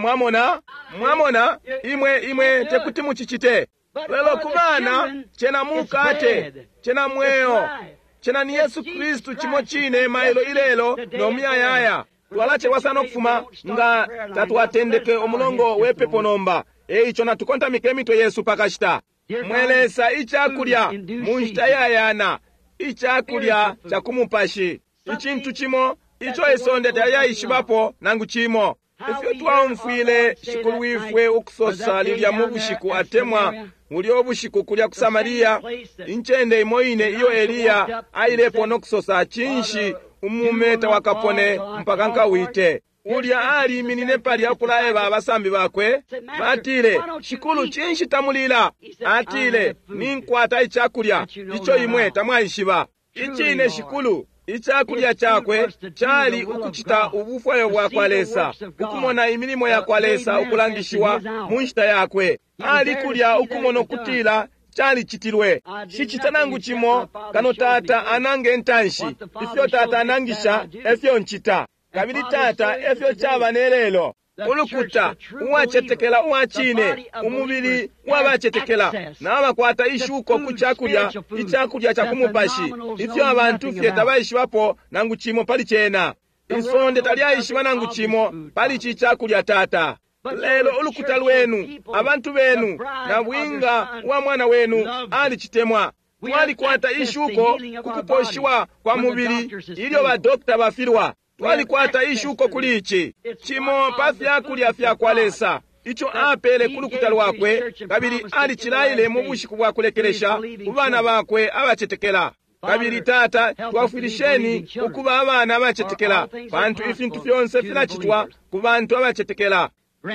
S1: mwamona imwe tekuti muchichite lelo kubana chena mukate chena mweyo chena ni Yesu Kristu chimo chine mailo ilelo nomuyayaya twalache wasano kufuma nga tatuatendeke omulongo wepepo nomba icho natukontamike emito Yesu pakashita mwelesa ichakulya munjita yayana ichakulya chakumupashi ichintu chimo icho esonde tayayishibapo nangu chimo ifyo twamfwile shikulu wifwe ukusosa lilya mubushiku atemwa muli obushiku kulya ku Samariya inchende imoine iyo Eliya ailepo n'okusosa chinshi umumeta wakapone mpaka nkawite ulya ali minine palya okulaeba abasambi bakwe batile shikulu chinshi tamulila atile ninkwata ichakulya icho imwe tamwayishiba ichine shikulu ichakulya chakwe chali ukuchita ubufwayo bwa kwalesa ukumona imilimo ya kwalesa ukulangishiwa munjita yakwe ali kulya ukumona okutila chali chitilwe shichitanangu chimo kano tata anange ntanshi ifyo tata anangisha efyo nchita kabili tata efyo chaba nelelo ulukuta uwachetekela uwachine umubili wabachetekela na abakwata ishuko kuchakulya ichakulya chakumupashi ifyo abantu fyeta bayishibapo nangu chimo pali chena isonde talyayishiba nangu chimo pali chichakulya tata lelo ulukuta lwenu abantu benu na bwinga wa mwana wenu ali chitemwa twalikwata ishuko kukuposhiwa kwa mubili ilyo badokta bafirwa twalikwata ishuko kulichi chimo pafyakulya fyakwalesa icho apele kulukuta lwakwe kabili ali chilaile mu bushiku bwa kulekelesha ubana bakwe abachetekela kabili tata twafilisheni ukuba abana abachetekela bantu ifintu fyonse filachitwa ku bantu abachetekela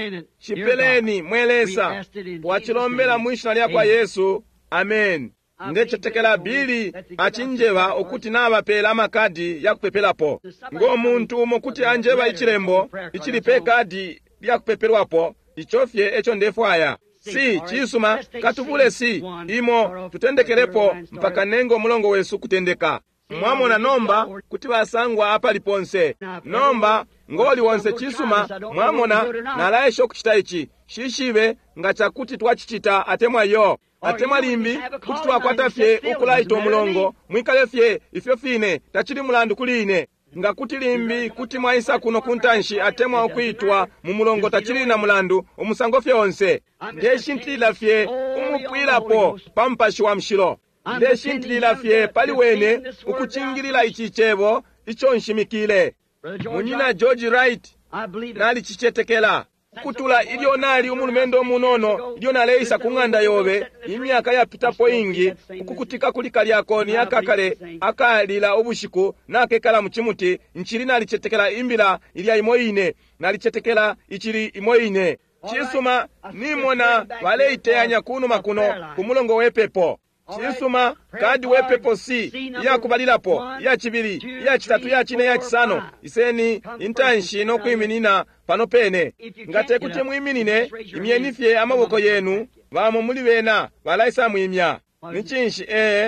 S1: shipeleni mwelesa wachilombela mwishina lya kwa Yesu amen ndechetekela bili achinjeba okuti nabapela amakadi yakupepelapo ng'omuntu mokuti anjeba ichilembo ichilipe kadi lyakupepelwapo ichofye echo ndefwaya si chisuma katubule si imo tutendekelepo mpaka nengo mulongo wesu kutendeka mwamona nomba kuti basangwa paliponse. Nomba ngoli wonse chisuma mwamona nalaisho kuchita ichi shishibe nga chakuti twachichita atemwayo atemwalimbi kuti twakwata fye ukulaita omulongo mwikale fye ifyo fine tachili mulandu kuline nga kuti limbi kuti mwaisa kuno kuntanshi atemwa okuitwa mu mulongo tachili na mulandu omusango fye onse ndeshintilila fye umupwilapo pampashi wa mshilo ndeshintilila fye paliwene ukuchingilila ichi chebo icho nshimikile. Munyina George Wright nali chichetekela kutula ilyo nali umulumendo munono ilyo naleisa kung'anda yobe imyaka yapitapo ingi ukukutika kulika lyakoni akakale akalila obushiku nakekala muchimuti nchili nali chetekela imbila ilya imoine nali chetekela ichili imoine chisuma nimona waleiteyanya kuno makuno kumulongo wepepo chisuma kadi wepepo si yakubalilapo ya chibili ya chitatu ya chine ya chisano iseni intanshi no kwiminina pano pene ngate kuti mwiminine imyenifye amaboko yenu vamo muli bena balaisa mwimya nichinshi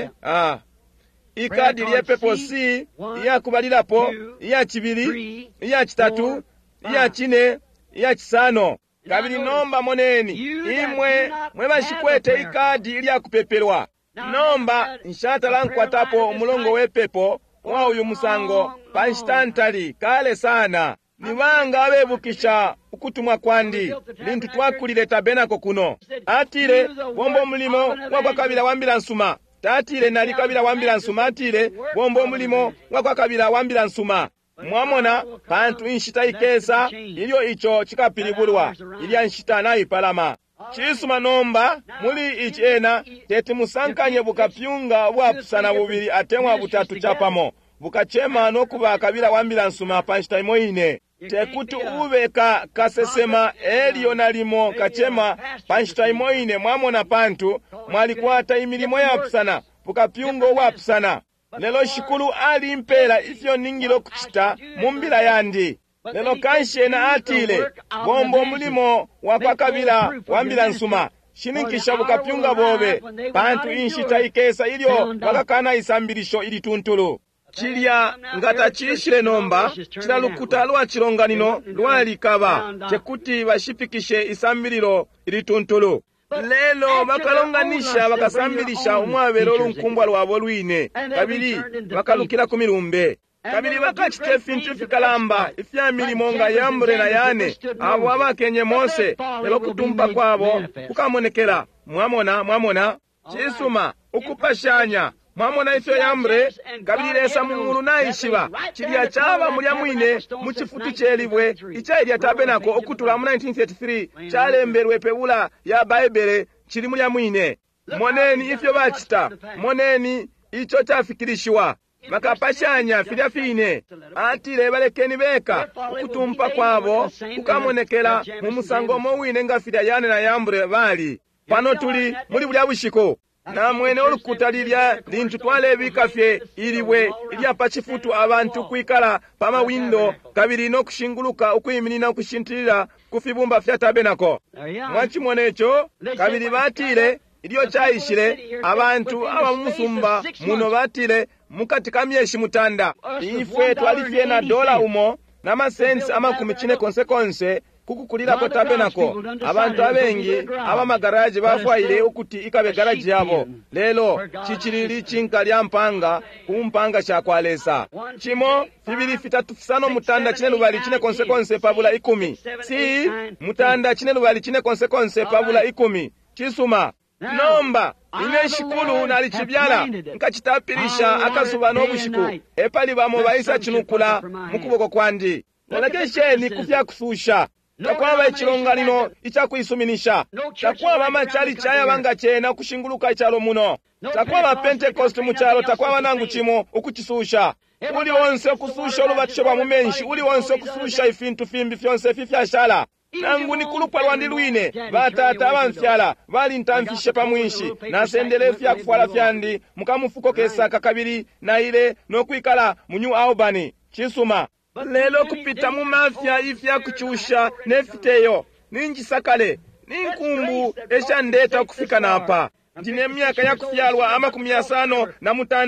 S1: ikadi lyepepo si yakubalilapo ya chibili ya chitatu ya chine ya chisano kabili nomba moneni imwe mwebashikwete ikadi ilya kupepelwa nomba nshata lankwatapo omulongo wepepo wa uyu musango panshitantali kale sana niwanga abebukisha ukutumwa kwandi lintu twakulile tabenako kuno atile bombo mulimo wakwa kabila wambila nsuma tatile nali kabila wambila nsuma atile bombo mulimo wakwa kabila wambila nsuma mwamona pantu inshita ikesa ilyo icho chikapilibulwa ilya nshita naipalama chisuma nomba muli ichena teti musankanye bukapyunga bwapusana bubili atemwa butatu chapamo bukachema nokuba kabila wambila nsuma panshita imoine tekuti ubeka kasesema eliyo nalimo kachema panshita imoine mwamona pantu mwalikwata imilimo yapusana bukapyunga bwapusana lelo shikulu ali mpela ifyo ningilo kuchita mumbila yandi lelo kanshena atile bombo mulimo wakwa kabila wambila nsuma shininkisha bukapyunga bobe pantu inshita ikesa ilyo wakakana isambilisho ili tuntulu chilya ngata chilishile nomba chilalukuta lwa chilonganino lwalikaba chekuti bashipikishe isambililo ili tuntulu lelo bakalonganisha bakasambilisha umwabelo lunkumbwa lwabo lwine kabili bakalukila kumilumbe kabili bakachite fintu fikalamba ifya milimo nga yambre na yane abo abakenye Mose lelo kutumpa kwabo kukamonekela mwamona chisuma ukupashanya mwamona ifyo yambre kabili lesa mungulu naishiba chilya chaba mulya mwine muchifutu chelibwe ichailya tabenako okutula mu 1933 chalemberwe pebula ya Baibele chili mulya mwine moneni ifyo bachita moneni icho chafikirishiwa makapashanya filya fine atile balekeni beka ukutumpa kwabo kukamonekela mu musango mowine nga filya yane na yambre bali pano tuli muli bulya bushiko na mwene olukuta lilya lintu twalebika fye iliwe ilya pachifutu abantu kwikala pama windo kabili nokushinguluka ukuyiminina okushintilila kufibumba fya tabenako mwachimonecho kabili batile ilyo chayishile abantu abamusumba muno batile mukati kamyeshi mutanda ife twalifye na dola umo na masensi amakumi chine konsekonse kukukulira ko tabenako abantu abengi abamagaraji bafwaile okuti ikabe garaji yabo lelo chichilili chinka lya mpanga kumpanga chakwalesa chimo fibili fitatu fisano mutanda chine lubali chine konsekonse pabula 10 si mutanda chine lubali chine konsekonse pabula 10 chisuma nomba ine shikulu nali chibyala nkachitapirisha akasuba n'obushiku epali bamo baisa chinukula mukuboko kwandi nalakesheni kufya kususha takwaba ichilonganino ichakuisuminisha takwaba machali chaya banga chena kushinguluka ichalo muno takwaba Pentecost muchalo takwaba nangu chimo ukuchisusha uli wonse kususha olubatisho bwa mumenshi uli wonse kususha ifintu fimbi fyonse fifyashala nangu nikulupwa lwandi lwine batata abamfyala bali ntamfishe pamwishi nasendele fya kufwala fyandi mukamufuko kesaka kabiri na ile nokwikala mu New Albany chisuma lelo kupita mu mafya ifya kuchusha nefiteyo ninjisakale ninkumbu eshandeta kufika napa ndine myaka ya kufyalwa ama 500 na mutanda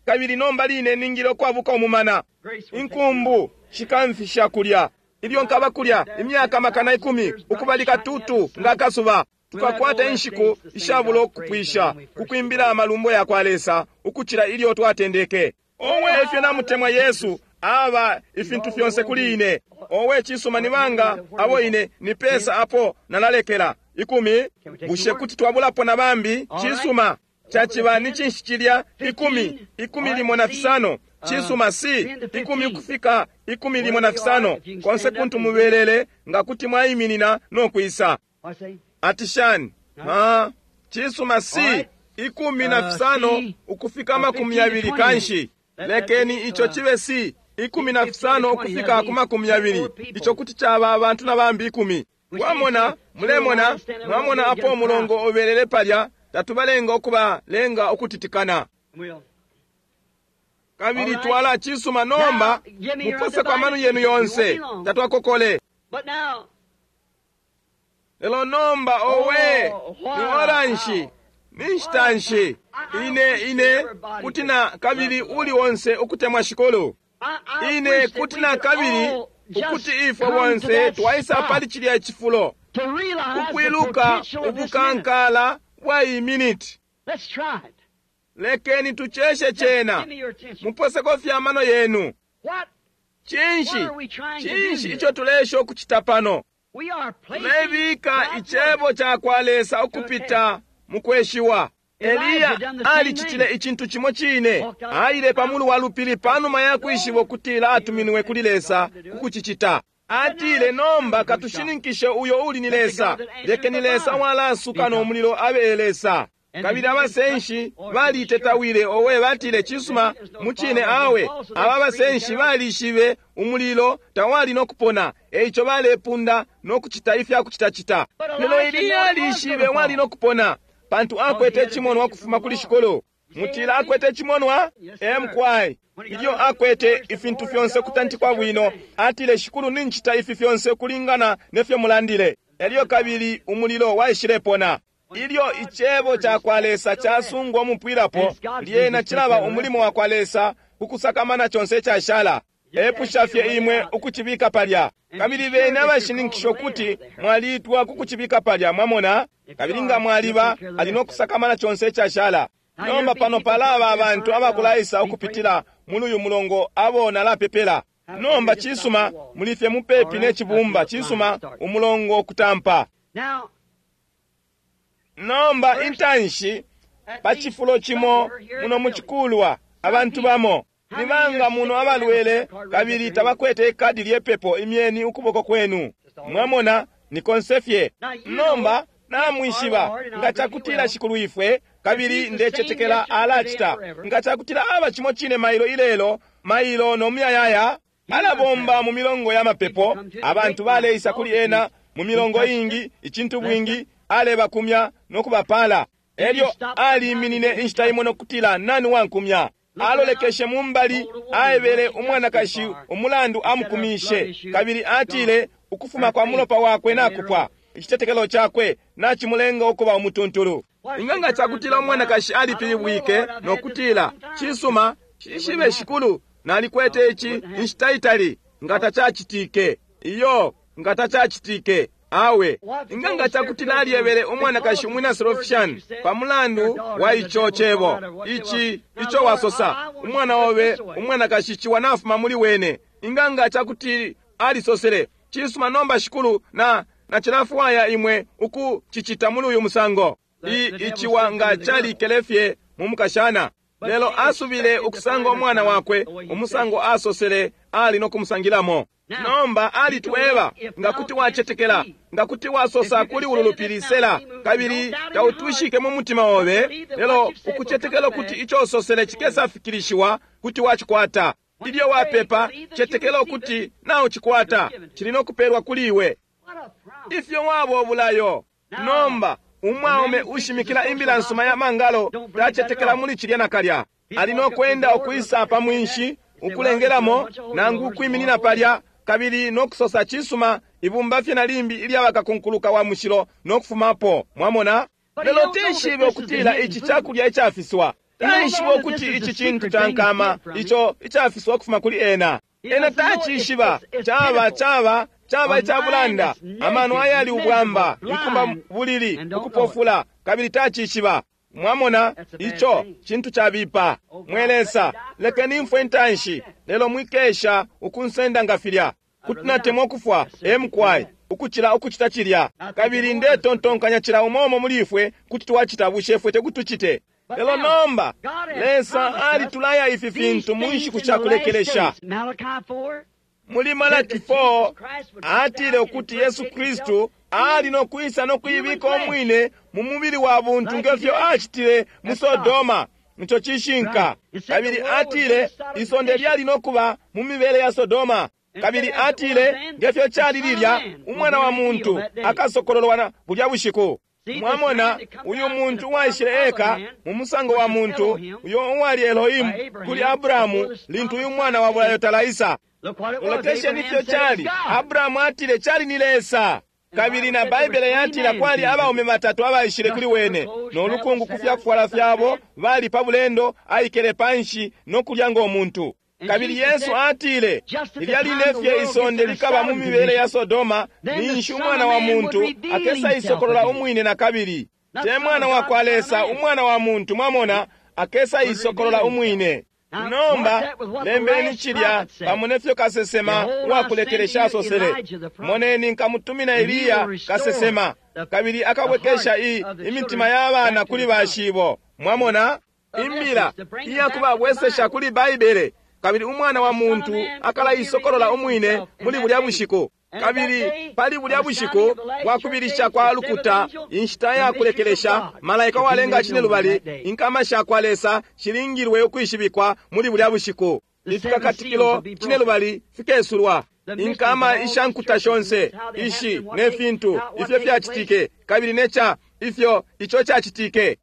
S1: kabiri nomba line ningiro kwabuka omumana inkumbu shikamfisha kulya ibyo nkaba kulya imyaka makana 10 ukubalika tutu ngakasuba tukakwata inshiku ishabulo kupwisha kukwimbira amalumbo yakwalesa ukuchira ilyo twatendeke owe efye namutemwa Yesu aba ifintu fyonse kuline owe chisumani banga abo ine ni pesa apo nalalekera 10 bushe kuti twabulapo na bambi chisuma chachibani chinshikilya 10 limo na fisano chisuma si 10 kufika 10 limo na fisano konse kuntu mubelele nga kuti mwayiminina nokwisa atishani chisuma si 10 na fisano ukufika 20 kanshi lekeni icho chibe si 10 na fisano ukufika 20 icho kuti chaba abantu na bambi 10 mwamona mulemona mwamona apo mulongo obelele palya tatubalenga okuba lenga okutitikana kabiri twala chisuma nomba mupose kwa manu yenu yonse tatwakokole lelo nomba owe ni oranshi nishtanshi ine kutina kabiri uli wonse okutemwa shikolo ine kutina kabiri ukuti ifo wonse twaisa pali chili ya chifulo ukwiluka ubukankala wai minute lekeni tucheshe chena mupose kofya mano yenu chinshi icho tulesho kuchitapano tulevika ichebo cha kwalesa okupita mukweshiwa Eliya alichitile ichintu chimo chine aile pamulu walupili panuma yakwishiwo kutila atuminwe kulilesa kukuchichita atile nomba katushininkishe uyo uli nilesa leke nilesa wala sukano omulilo abelesa kabili abasenshi balitetawile owe batile chisuma muchine awe abasenshi balishibe umulilo tawali nokupona eicho balepunda nokuchita ifya kuchita lelo Eliya alishibe wali nokupona pantu akwete chimonwa kufuma kuli shikolo mutila akwete chimonwa emkwai iyo akwete ifintu fyonse kutantikwa bwino atile shikulu ninchita ifi fyonse kulingana nefyo mulandile eliyo kabili umulilo waishilepona ilyo ichebo cha kwalesa chasungwa mupwirapo ndiye na chilaba umulimo wa kwalesa kukusakamana chonse cha shala epushafye imwe ukuchibika palya kabili bene abashininkisho kuti mwalitwa kukuchibika palya mwamona kabilinga mwaliba alinokusakamana chonse cha shala nomba pano palaba abantu abakulaisa okupitila muluyu mulongo abona la pepela nomba chisuma mulifye mupepi nechibumba chisuma umulongo okutampa nomba intanshi pachifulo chimo muno muchikulwa abantu bamo nibanga muno abalwele kabili tabakwete kadi lyepepo imyeni ukuboko kwenu mwamona nikonsefye nomba namwishiba ngachakutila shikulu ifwe kabili ndechetekela alachita ngachakutila aba chimo chine mailo ilelo mailo nomuyayaya alabomba mu milongo ya mapepo abantu baleisa kuli ena mu milongo ingi ichintu bwingi aleba kumya nokubapala elyo aliminine inshitaimo nokutila nani wankumya alolekeshe mumbali aebele umwanakashi umulandu amukumishe kabili atile ukufuma kwa mulopa wakwe nakupwa ichitetekelo chakwe nachimulenga okuba umutuntulu inganga chakutila umwanakashi alipibwike nokutila chisuma chishibe shikulu nalikwete ichi inshitaitali ngata chachitike iyo ngata chachitike awe inganga chakutila aliebele umwanakashi umwina sorofishani pamulandu wa icho chebo icho wasosa umwana owe umwanakashi chiwanafuma muli wene inganga chakuti alisosele chisuma nomba shikulu na chilafuwaya imwe uku chichita muli uyu musango ichiwanga chali kelefye mumukashana lelo asubile ukusanga omwana wakwe umusango asosele ali nokumusangilamo nomba ali tuweba ngakuti wachetekela ngakuti wasosa kuli ululupilisela kabili tautuishike mu mutima owe lelo ukuchetekelo kuti icho sosele chikesa fikirishiwa kuti wachikwata ilyo wapepa chetekelo kuti nawo chikwata chilino kuperwa kuliwe ifyo wabo obulayo nomba umwaume ushimikila imbila nsuma ya mangalo tachetekela muli chilya na kalya alino kwenda okuisa pamwinshi ukulengelamo nangu kwiminina palya kabili nokusosa chisuma ibumbafye na limbi ili abakakunkuluka wa mushilo nokufumapo mwamona lelo tishibe okutila ichi chakulya ichafiswa taishiwa kuti ichi chintu chankama icho ichafiswa kufuma kuli ena tachishiva chava ichabulanda amano ayali ubwamba nkumba bulili ukupofula kabili tachishiva mwamona icho chintu chabipa mwelesa lekeni mfwe ntanshi lelo mwikesha ukunsenda ngafilya kutunatemwa kufwa emkwai ukuchita chilya kabili nde tontonkanya chila umomo mulifwe kuti tuwachita bushefwe tekutuchite lelo nomba lesa ali tulaya ifi fintu mwishi kuchakulekelesha muli Malaki 4 atile okuti Yesu Kristu ali nokwisa nokwibika omwine mu mubiri wa buntu ngefyo achitile mu Sodoma nicho chishinka kabili atile isonde lyali nokuba mu mibere ya Sodoma kabili atile ngefyo chalililya umwana wa muntu akasokololwana bulya bushiku mwamona uyu muntu waishile eka mu musango wa muntu uyo wali Elohimu kuli Abrahamu lintu uyu mwana wa bulayo talaisa oloteshe nifyo chali Abrahamu atile chali nilesa kabili na Baibele yatila kwali abaume batatu abaishile kuli wene n'olukungu kufya kufuala fyabo bali pabulendo ayikele panshi n'okulya ng'omuntu kabili Yesu atile ilyali nefye isonde likaba mu mibere ya Sodoma ninshi umwana wa muntu akesa isokolola umwine na kabili te mwana wa kwalesa umwana wa muntu mwamona akesa isokolola umwine nomba lembeni chilya pamunefyo kasesema wakulekelesha sosele moneni nkamutumina Eliya kasesema kabili akabwekesha imitima y'abana kuli bashibo mwamona imbira iyakuba bwesesha kuli Baibele kabili umwana wa muntu akala isokolola umwine muli bulya bushiku kabili pali bulya bushiku wakubirisha kwa lukuta inshita yakulekelesha malaika walenga chine lubali inkama shakwalesa shilingirwe okwishibikwa muli bulya bushiku ifika katikilo chine lubali fikesulwa inkama ishankuta shonse ishi nefintu ifyo fyachitike kabili necha ifyo icho chachitike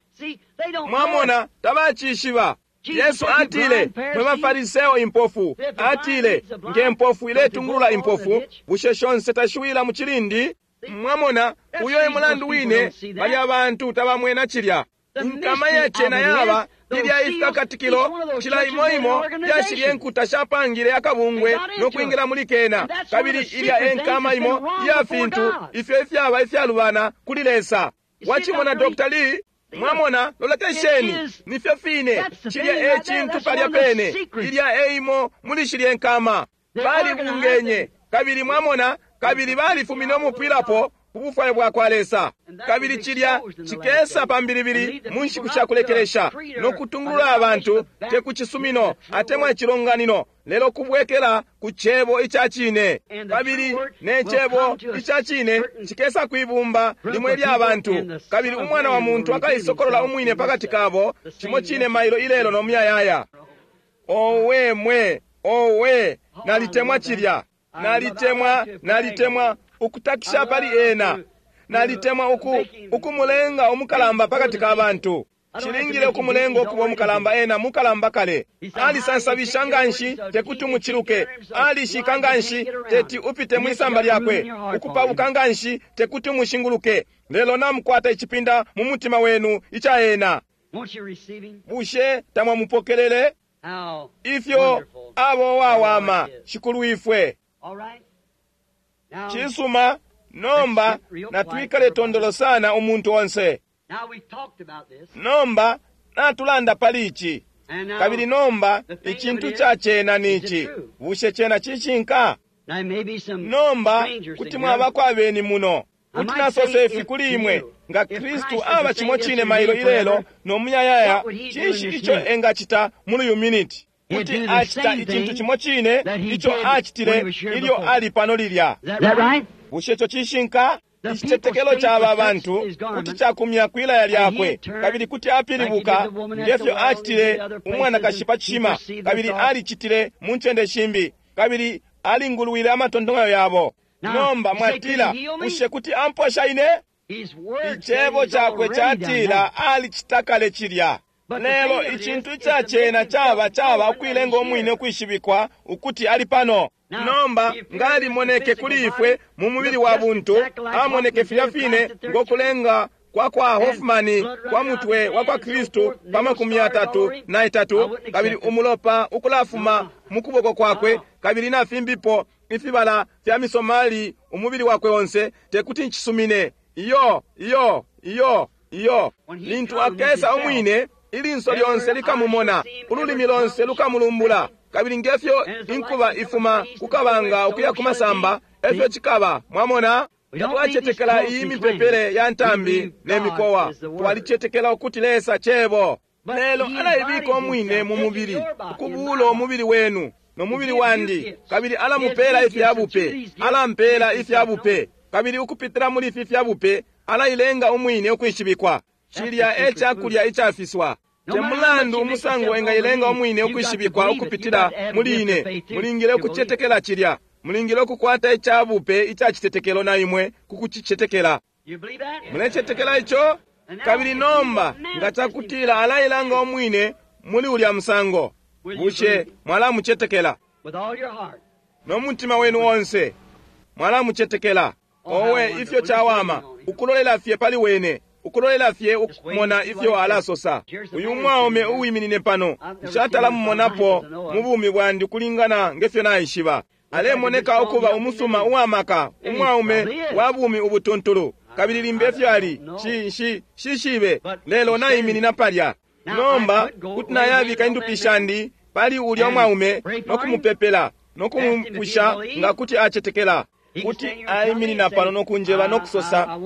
S1: mwamona tabachishiba Yesu atile mwe mafariseo impofu atile nge mpofu ile tungula impofu busheshonse tashuila muchilindi mwamona uyo emulandu wine bali abantu tabamwena chilya nkama yachena yaba ilya ifika katikilo chila imoimo yashili enkuta shapangile yakabungwe nokwingira mulikena kabili ilya enkama imo yafintu ifyo ifyaba ifyalubana kulilesa wachimona Dr. Lee mwamona lolekesheni nifyo fine chilya echintu palya pene ilya eimo mulishilya enkama bali bungenye kabili mwamona kabili bali fumino mupwilapo ubufwaye bwakwalesa kabili chilya chikesa pambilibili munshi kushakulekelesha nokutungulula abantu tekuchisumino atemwa chilonganino lelo kubwekela kuchebo ichachine kabili nechebo ichachine chikesa kuibumba limwe lya abantu kabili umwana wa muntu akalisokolola umwine pakati kabo chimo chine mailo ilelo nomuyayaya owe nalitemwa chilya nalitemwa ukutakisha pali ena nalitemwa ukumulenga omukalamba pakati k'abantu chilingile okumulenga okuba omukalamba ena mukalamba kale alisansabisha nganshi tekuti muchiluke alishika nganshi teti upite mwisamba lyakwe ukupabuka nganshi tekuti mushinguluke lelo namukwata ichipinda mu mutima wenu icha ena bushe tamwa mupokelele ifyo abo wawama shikulu ifwe chisuma nomba natwikale tondolo sana umuntu onse nomba natulanda palichi kabili nomba ichintu chachena nichi bushe chena chichinka nomba kuti mwabako abeni muno kuti nasosefi kuli imwe nga Kristu aba chimo chine mailo ilelo nomuyayaya chishi icho engachita mulu minute kuti achita ichintu chimo chine icho achitile ilyo ali pano lilya bushecho chishinka ichitekelo chaba abantu kuti chakumya kwilaya lyakwe kabili kuti apilibuka ndefyo achitile umwana kashipa chima kabili alichitile munchende shimbi kabili alinguluwile amatondongayo yabo nomba mwatila bushe kuti amposha ine ichebo chakwe chatila alichitakale chilya lelo ichintu chachena chaba ukwilenga omwine kwishibikwa ukuti ali pano nomba ngali moneke kuli ifwe mu mubiri wa buntu amoneke filafine ngokulenga kwa Hoffman kwa mutwe wa kwa Kristu pa 33 kabiri umulopa ukulafuma mukuboko kwakwe kabiri nafimbipo ifibala fya misomali umubiri wakwe wonse tekuti nchisumine iyo lintu akesa omwine ilinso lyonse likamumona ululimi lonse lukamulumbula kabiri ngefyo inkuba ifuma kukabanga okuya kumasamba efyo chikaba mwamona twachetekela iyi mipepele ya ntambi n'emikowa twalichetekela okuti lesa chebo lelo alayibika omwine mu mubiri okubuula omubiri wenu n'omubiri wandi kabiri alamupela ife yabupe alampela ife yabupe kabiri ukupitira muri ife yabupe alayilenga omwine okwishibikwa chilya echakulya ichafiswa temulandu umusango engayilenga omwine okwishibikwa okupitira muline mulingile okuchetekela chilya mulingile okukwata echabupe ichachitetekelo na imwe kukuchichetekela munechetekela icho kabiri nomba nga chakutila alayilanga omwine muli ulya musango bushe mwalamuchetekela n'omutima wenu wonse mwalamuchetekela owe ifyo chawama ukulolela fye pali wene ukulolela fye ukumona ifyo alasosa uyu mwaume uwiminine pano nchatala mumonapo mubumi bwandi kulingana ngefyo nayishiba alemoneka okuba umusuma uwamaka umwaume wabumi ubutuntulu kabiri limbefyo ali shishibe lelo nayiminina palya nomba kuti nayabika indupishandi pali ulya omwaume nokumupepela nokumumpusha nga kuti achetekela kuti ayiminina pano nokunjeba nokusosa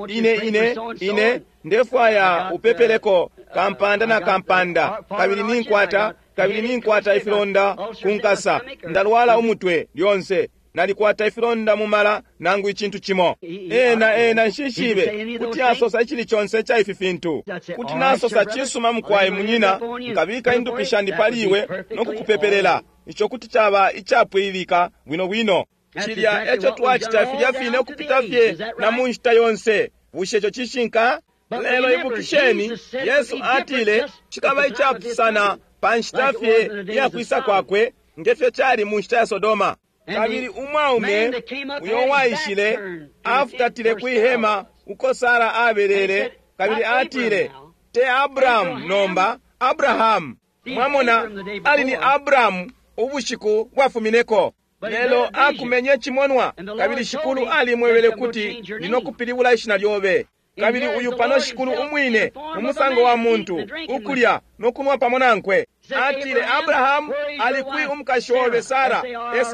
S1: ine ndefwa ya upepeleko kampanda na kampanda kabiri ninkwata ifilonda kunkasa ndalwala umutwe lyonse nalikwata ifilonda mumala nangu ichintu chimo ena nshishibe kuti asosa ichili chonse cha ififintu kuti nasosa chisuma mkwaye munyina nkabika indupishandi paliwe nokukupepelela icho kuti chaba ichapwilika bwino chilya echo twachita filyafine okupita fye na munjita yonse bushecho chishinka lelo ibukisheni Yesu atile chikaba ichapusana panjita fye yakwisa kwakwe ngefye chali munjita ya Sodoma kabiri umwaume uyo wayishile afutatile kwihema uko Sara aberere kabiri atile te Abrahamu mwamona ali ni Abrahamu ubushiku bwafumineko lelo akumenye chimonwa kabiri shikulu ali mwewele kuti linokupilibula ishina lyobe kabiri uyu pano shikulu umwine umusango wa muntu ukulya nokunwa pamona nkwe atile Abrahamu alikwi umkashobe Sara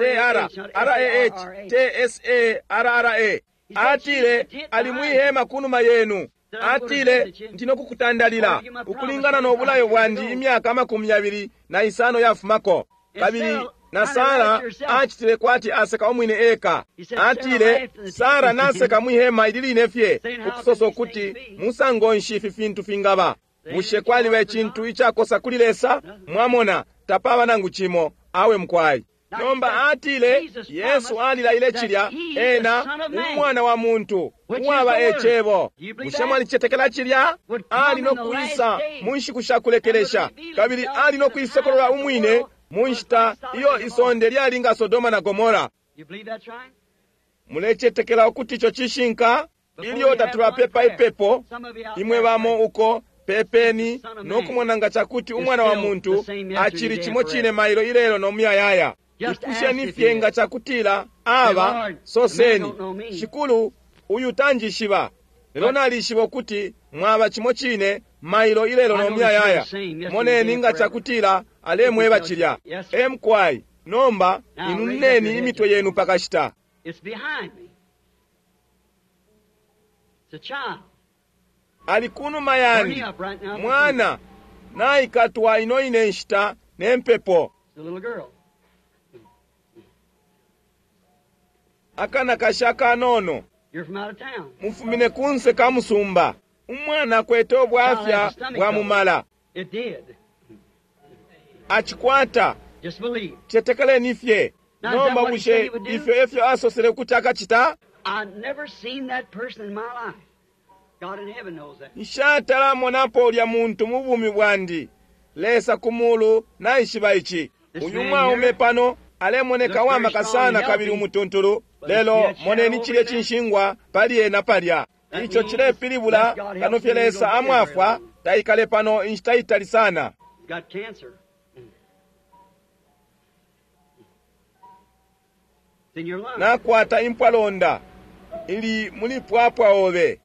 S1: Sarah atile alimwihema kunuma yenu atile ndinokukutandalira ukulingana n'obulayo bwandi imyaka 25 yafumako kabiri na Sara achitile kwati aseka omwine eka atile Sara naseka mwihema ililine fye ukusoso kuti musango nshifi fintu fingaba bushe kwaliwe chintu ichakosa kulilesa mwamona tapaba nangu chimo awe mkwai nomba atile Yesu alila ile chilya ena umwana wa muntu uwaba echebo bushe mwalichetekela chilya ali nokuisa munshi kushakulekelesha kabiri ali nokuisekolola umwine munjita iyo isonde lyalinga Sodoma na Gomora mulechetekela okuti icho chishinka iliyo tatula pepa ipepo imwe bamo uko pepeni nokumonanga chakuti umwana wa muntu achiri chimo chine mailo ilelo nomuyayaya ikusheni fyenga chakutila aba soseni shikulu uyu tanjishiba lelo nalishiba kuti mwaba chimo chine mailo ilelo nomuyayaya moneni nga chakutila alemwe bachilya emkwai nomba inuneni imitwe yenu pakashita alikunu mayandi mwana naikatwa ino inenshita nempepo akana kashaka nono mufumine kunse kamusumba umwana kwete obwafya bwamumala achikwata chetekele nifye nomba bushe ifyo asosele kutaka chita nshatala monapo ulya muntu mubumi bwandi lesa kumulu naishiba ichi uyu mwaume pano alemoneka wamaka sana kabiri umutuntulu lelo moneni chile chinshingwa paliye na palya icho chilepilibula kanofyelesa amwafwa taikale pano inchitayitali sana. Nakwata impwalonda ili mulipwapwa obe.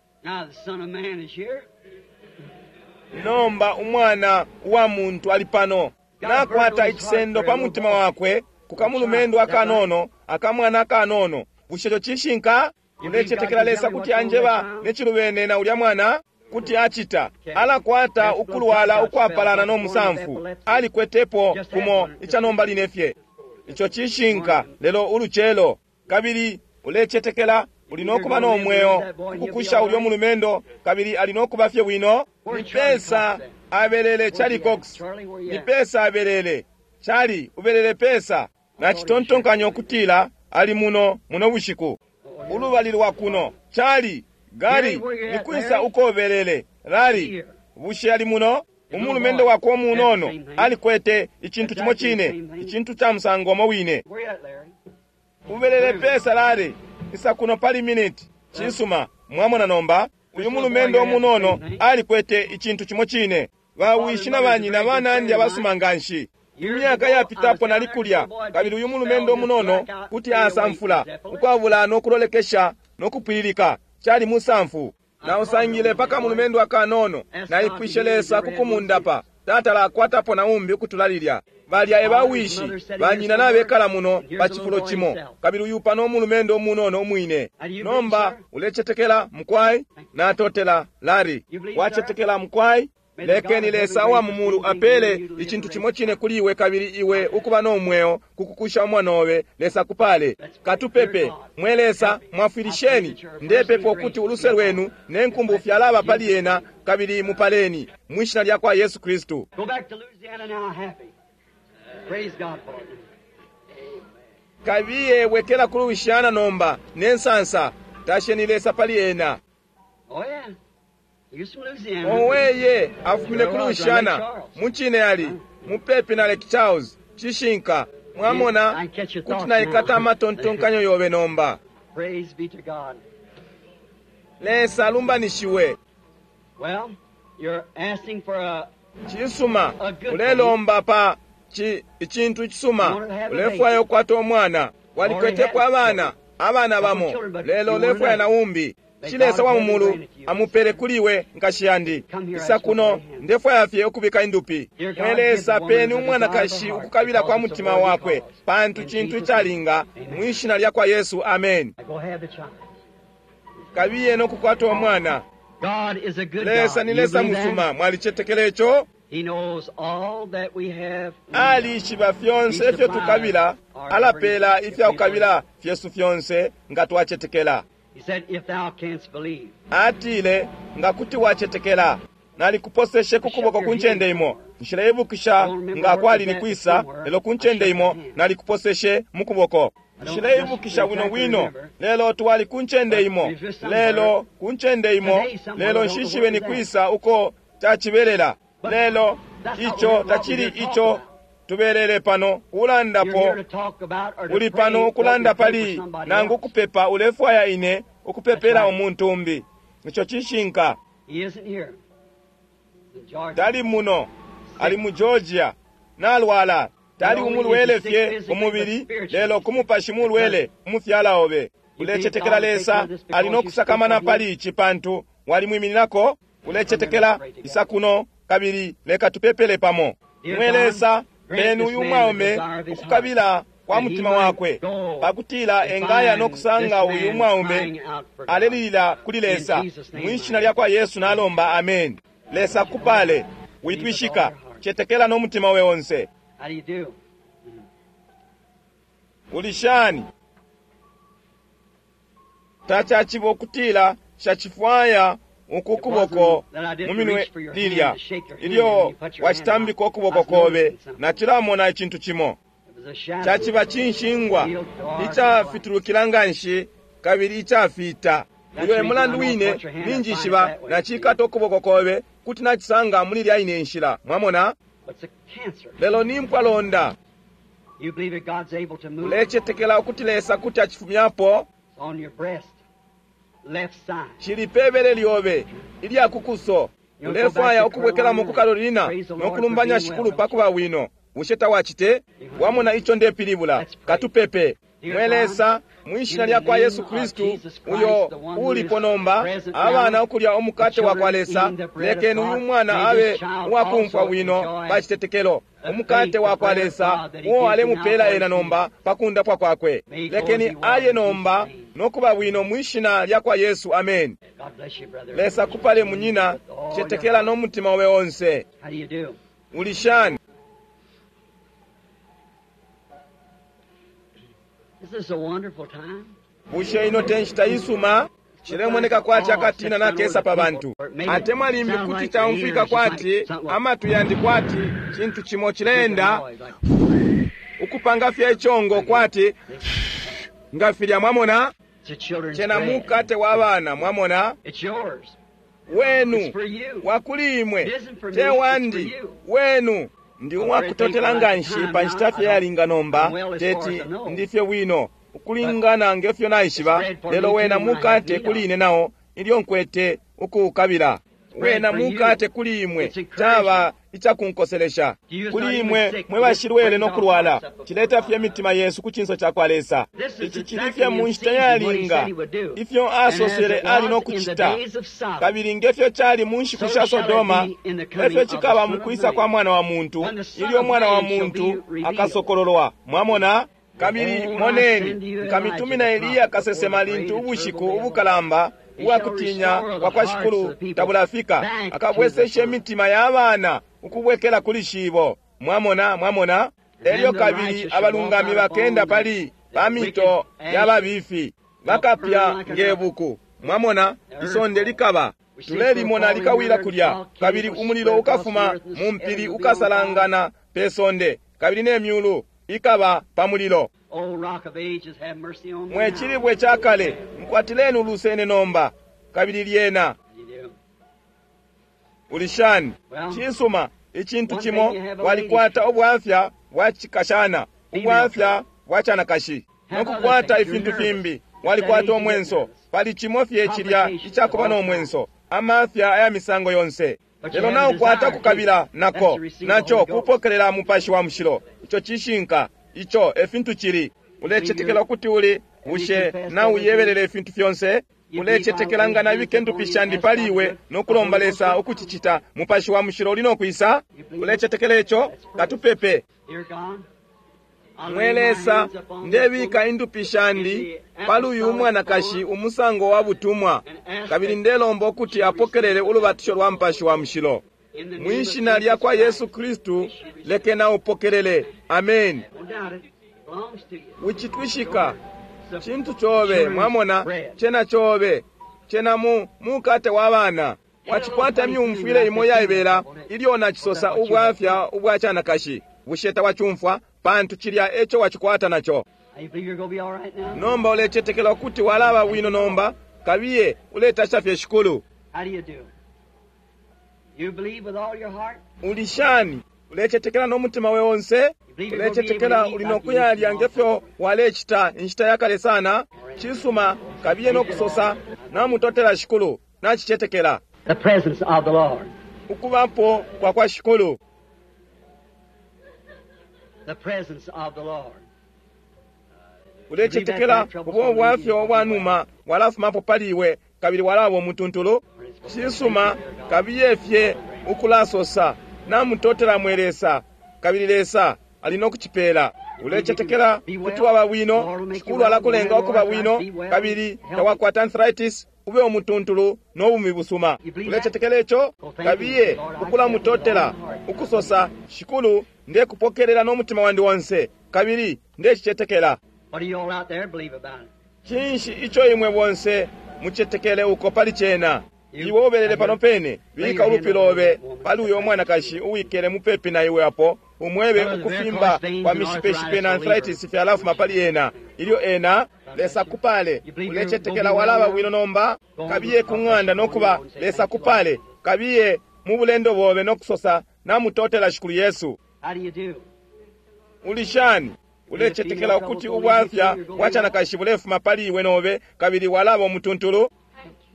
S1: Nomba umwana wa muntu ali pano. Nakwata ikisendo pa mutima wakwe kukamulumendo akanono akamwana akanono bushecho chishinka ulechetekela lesa kuti anjeba nechilubene na ulya mwana kuti achita alakwata ukulwala ukwapalana no musamfu ali kwetepo kumo ichanomba linefye icho chishinka lelo uluchelo kabiri ulechetekela ulinokuba n'omweyo kukusha ulyo mulumendo kabiri alinokuba fye bwino nipesa abelele Charlie Cox nipesa abelele Charlie ubelele pesa na chitontonkanyo okutila ali muno bushiku ulubalirwa kuno Charlie gari nikwisa uko obelele rali bushe ali muno umulumendo wako munono ali kwete ichintu chimo chine ichintu cha msango mawine ubelele pesa rali isa kuno pali minute chisuma mwamona nomba uyu mulumendo omunono ali kwete ichintu chimo chine bawishina banyina bana ndi abasumanganshi imyaka yapitapo nalikulya kabiri uyu mulumendo omunono kuti asamfula ukwavula n'okulolekesha n'okupwilika chali musamfu na usangile paka mulumendo akanono na ikwishelesa kukumundapa tatala akwatapo na umbi kutulalilya balya ebawishi banyina nabekala muno pachifulo chimo kabiri uyu pano mulumendo omunono omwine nomba ulechetekela mkwai na totela lari wachetekela mkwai lekeni lesa wa mumulu apele ichintu chimo chine kuliwe kabiri iwe ukuba n'omweyo kukukusha omwanowe lesa kupale katupepe mwelesa mwafirisheni ndepepe okuti uluse lwenu nenkumbu fyalaba pali yena kabiri mupaleni mwishina lya kwa Yesu Kristu. Kabiye wekela kuluwishana nomba nensansa tasheni lesa pali yena. Oweye afumile kulushana muchine yali mupepe na Lake Charles chishinka mwamona kuti naikata matontonkanyo yobe nomba lesa lumbanishiwe chisuma ulelomba pa ichintu chisuma ulefwayo kwata omwana walikwetepo abana bamo lelo lefwayo na umbi chilesa wa mumulu amupele kuliwe nkashiyandi isa kuno ndefo yafye okubika indupi mwelesa peni umwana kashi ukukabila kwa mutima wakwe pantu chintu chalinga mwishina lya kwa Yesu. Amen. Kabiye no kukwata omwana lesa nilesa musuma mwalichetekelecho ali shiba fyonse fyo tukabila alapela ifya ukabila fyesu fyonse nga twachetekela.
S2: He said, if thou canst believe.
S1: Atile nga kuti wachetekela nali kuposeshe kukuboko kunchende imo nshirayibu kisha nga kwali ni kwisa lelo kunchende imo nali kuposeshe mukuboko nshirayibu kisha wino lelo tuwali kunchende imo lelo kunchende imo lelo nshishiwe ni kwisa uko tachibelela lelo icho tachiri icho tubelele pano ulandapo uli pano kulanda pali nangu kupepa ulefwa ya ine ukupepela omuntu mbi nicho chishinka tali muno ali mu Georgia nalwala tali umulwele fye omubiri lelo kumupashi mulwele umufyala obe ulechetekela lesa alinokusakamana pali chipantu wali mwimininako ulechetekela isakuno kabiri leka tupepele pamo mwelesa penu uyumwaume ukukabila kwa mutima wakwe pakutila engaya nokusanga uyumwaume alelila kulilesa mwishina lya kwa Yesu nalomba. Amen. Lesa kupale uitwishika chetekela no mutima we onse. Ulishani tacha chibo kutila shachifwaya ukukuboko muminwe lilya ilyo wachitambiko okuboko kobe na chilamona ichintu chimo chachiba chinshingwa ichafiturukilanga kabiri ichafita uyo emulandu wine ninjishiba na chikata okuboko kobe kuti nachisanga mulili aine nshila mwamona lelo nimpwalonda lechetekela okutilesa kuti achifumyapo
S2: left side.
S1: chilipebele lyobe ilya kukuso ulefaya okubwekela mu kukalolina n'okulumbanya shikulu pakuba wino usheta wachite wamona icho ndepilibula katupepe mwelesa mwishina lya kwa Yesu Kristu uyo uliponomba abana okulya omukate wakwalesa lekeni uyu mwana abe wakumfwa wino pachitetekelo omukate wakwalesa uwo ale mupela ena nomba pakunda pwa kwakwe lekeni aye nomba nokuba wino mwishina lya kwa Yesu. Amen. Lesa kupale munyina chetekela n'omutima we onse. Ulishani.
S2: This is a wonderful time.
S1: Bushe ino tenshita isuma chilemwoneka kwati akatina na kesa pa bantu ate mwalimbi kuti tamfika kwati ama tuyandi kwati chintu chimo chilenda ukupanga fya ichongo kwati ngafirya mwamona chena mukate wabana mwamona wenu wakulimwe tewandi wenu ndi wakutotela nganshi pa nchitafya yalinga nomba teti ndifye wino ukulingana ngefyo naishiba lelo wena mukate kuline nao ilio nkwete ukukabila wena mukate kulimwe taba ichakunkoselesha kulimwe mwebashirwele nokulwala chileta fya mitima Yesu kuchinso chakwalesa ichi chilifya munchita yalinga ifyo asosele ali nokuchita kabili ngefyo chali munshi kusha Sodoma efyo chikaba mukuisa kwa mwana wa muntu ilio mwana wa muntu akasokololwa mwamona kabili moneni nkamitumi na Eliya kasesema lintu ubushiku ubukalamba uwakutinya wakwashikulu tabulafika akabweseshe mitima y'abana ukubwekela kuli shibo mwamona elyo kabili abalungami bakenda pali pamito y'ababifi bakapya ngebuku mwamona isonde likaba tuleli mona likawira kulya kabili umuliro ukafuma mumpiri ukasalangana pesonde kabili n'emyulu ikaba pamulilo mwechilibwe chakale mkwatileni ulusene nomba kabili lyena ulishani chisuma ichintu chimo walikwata obwafya wachikashana obwafya wachanakashi nokukwata ifintu fimbi walikwata omwenso pali chimo fyechilya ichakoba n'omwenso amafya aya misango yonse lelo nawo kwata kukabila nako nacho kupokelela mupashi wa mshilo icho chishinka icho efintu chili ulechetekela kuti uli ushe na uyebelele efintu fyonse ulechetekelanga na wikendu pishandi paliwe nokulombalesa ukuchichita mupashi wa mshilo lino kuisa ulechetekele echo katupepe mwelesa ndebika indu pishandi paluyu umwana kashi umusango wa butumwa kabili ndelombo kuti apokelele ulubatisho lwa mpashi wa mshilo mwishina lya kwa Yesu Kristu leke na upokelele. Amen. Wichitwishika chintu chobe mwamona chena chobe chena mukate wabana wachikwata myumfile imo yaibela iliona chisosa ubwafya ubwachana kashi busheta wachumfwa pantu chilya echo wachikwata nacho nomba ulechetekela kuti walaba wino nomba kabiye uleta shafye shikulu. Ulishani ulechetekela n'omutima we wonse ulechetekela ulinokuyalya ngefyo walechita nchita yakale sana chisuma kabiye n'okusosa namutotela shikulu nachichetekela
S2: the presence of the Lord.
S1: Ukubapo kwa shikulu
S2: The presence of the Lord.
S1: ulechetekela ubwo bwafyo obwanuma walafu mapo paliwe kabili walabo mutuntulu chisuma kabiyefye ukulasosa namutotela mwelesa kabili lesa alina okuchipela ulechetekela kuti waba wino shikulu alakulenga okuba wino kabili tawakwata arthritis ube omutuntulu n'obumi busuma ulechetekela echo kabiye ukula mutotela ukusosa shikulu nde kupokerera n'omutima wandi wonse kabili nde chichetekela.
S2: What do you all out there believe about it?
S1: Chinshi icho imwe bonse muchetekele uko pali chena iwe obelele pano pene bika ulupilobe pali uyo mwana kashi uwikele mupepi na iwe hapo umwebe ukufimba kwa mishipe na arthritis fya alafu mapali ena ilio ena lesa kupale ulechetekela walaba wino nomba kabiye kunganda nokuba lesa kupale kabiye mubulendo bobe nokusosa namutotela shikulu Yesu.
S2: How do you do?
S1: Ulishani ulechetekela kuti ubwafya wachana kashi bulefu mapali iwe nobe kabili walaba mutuntulu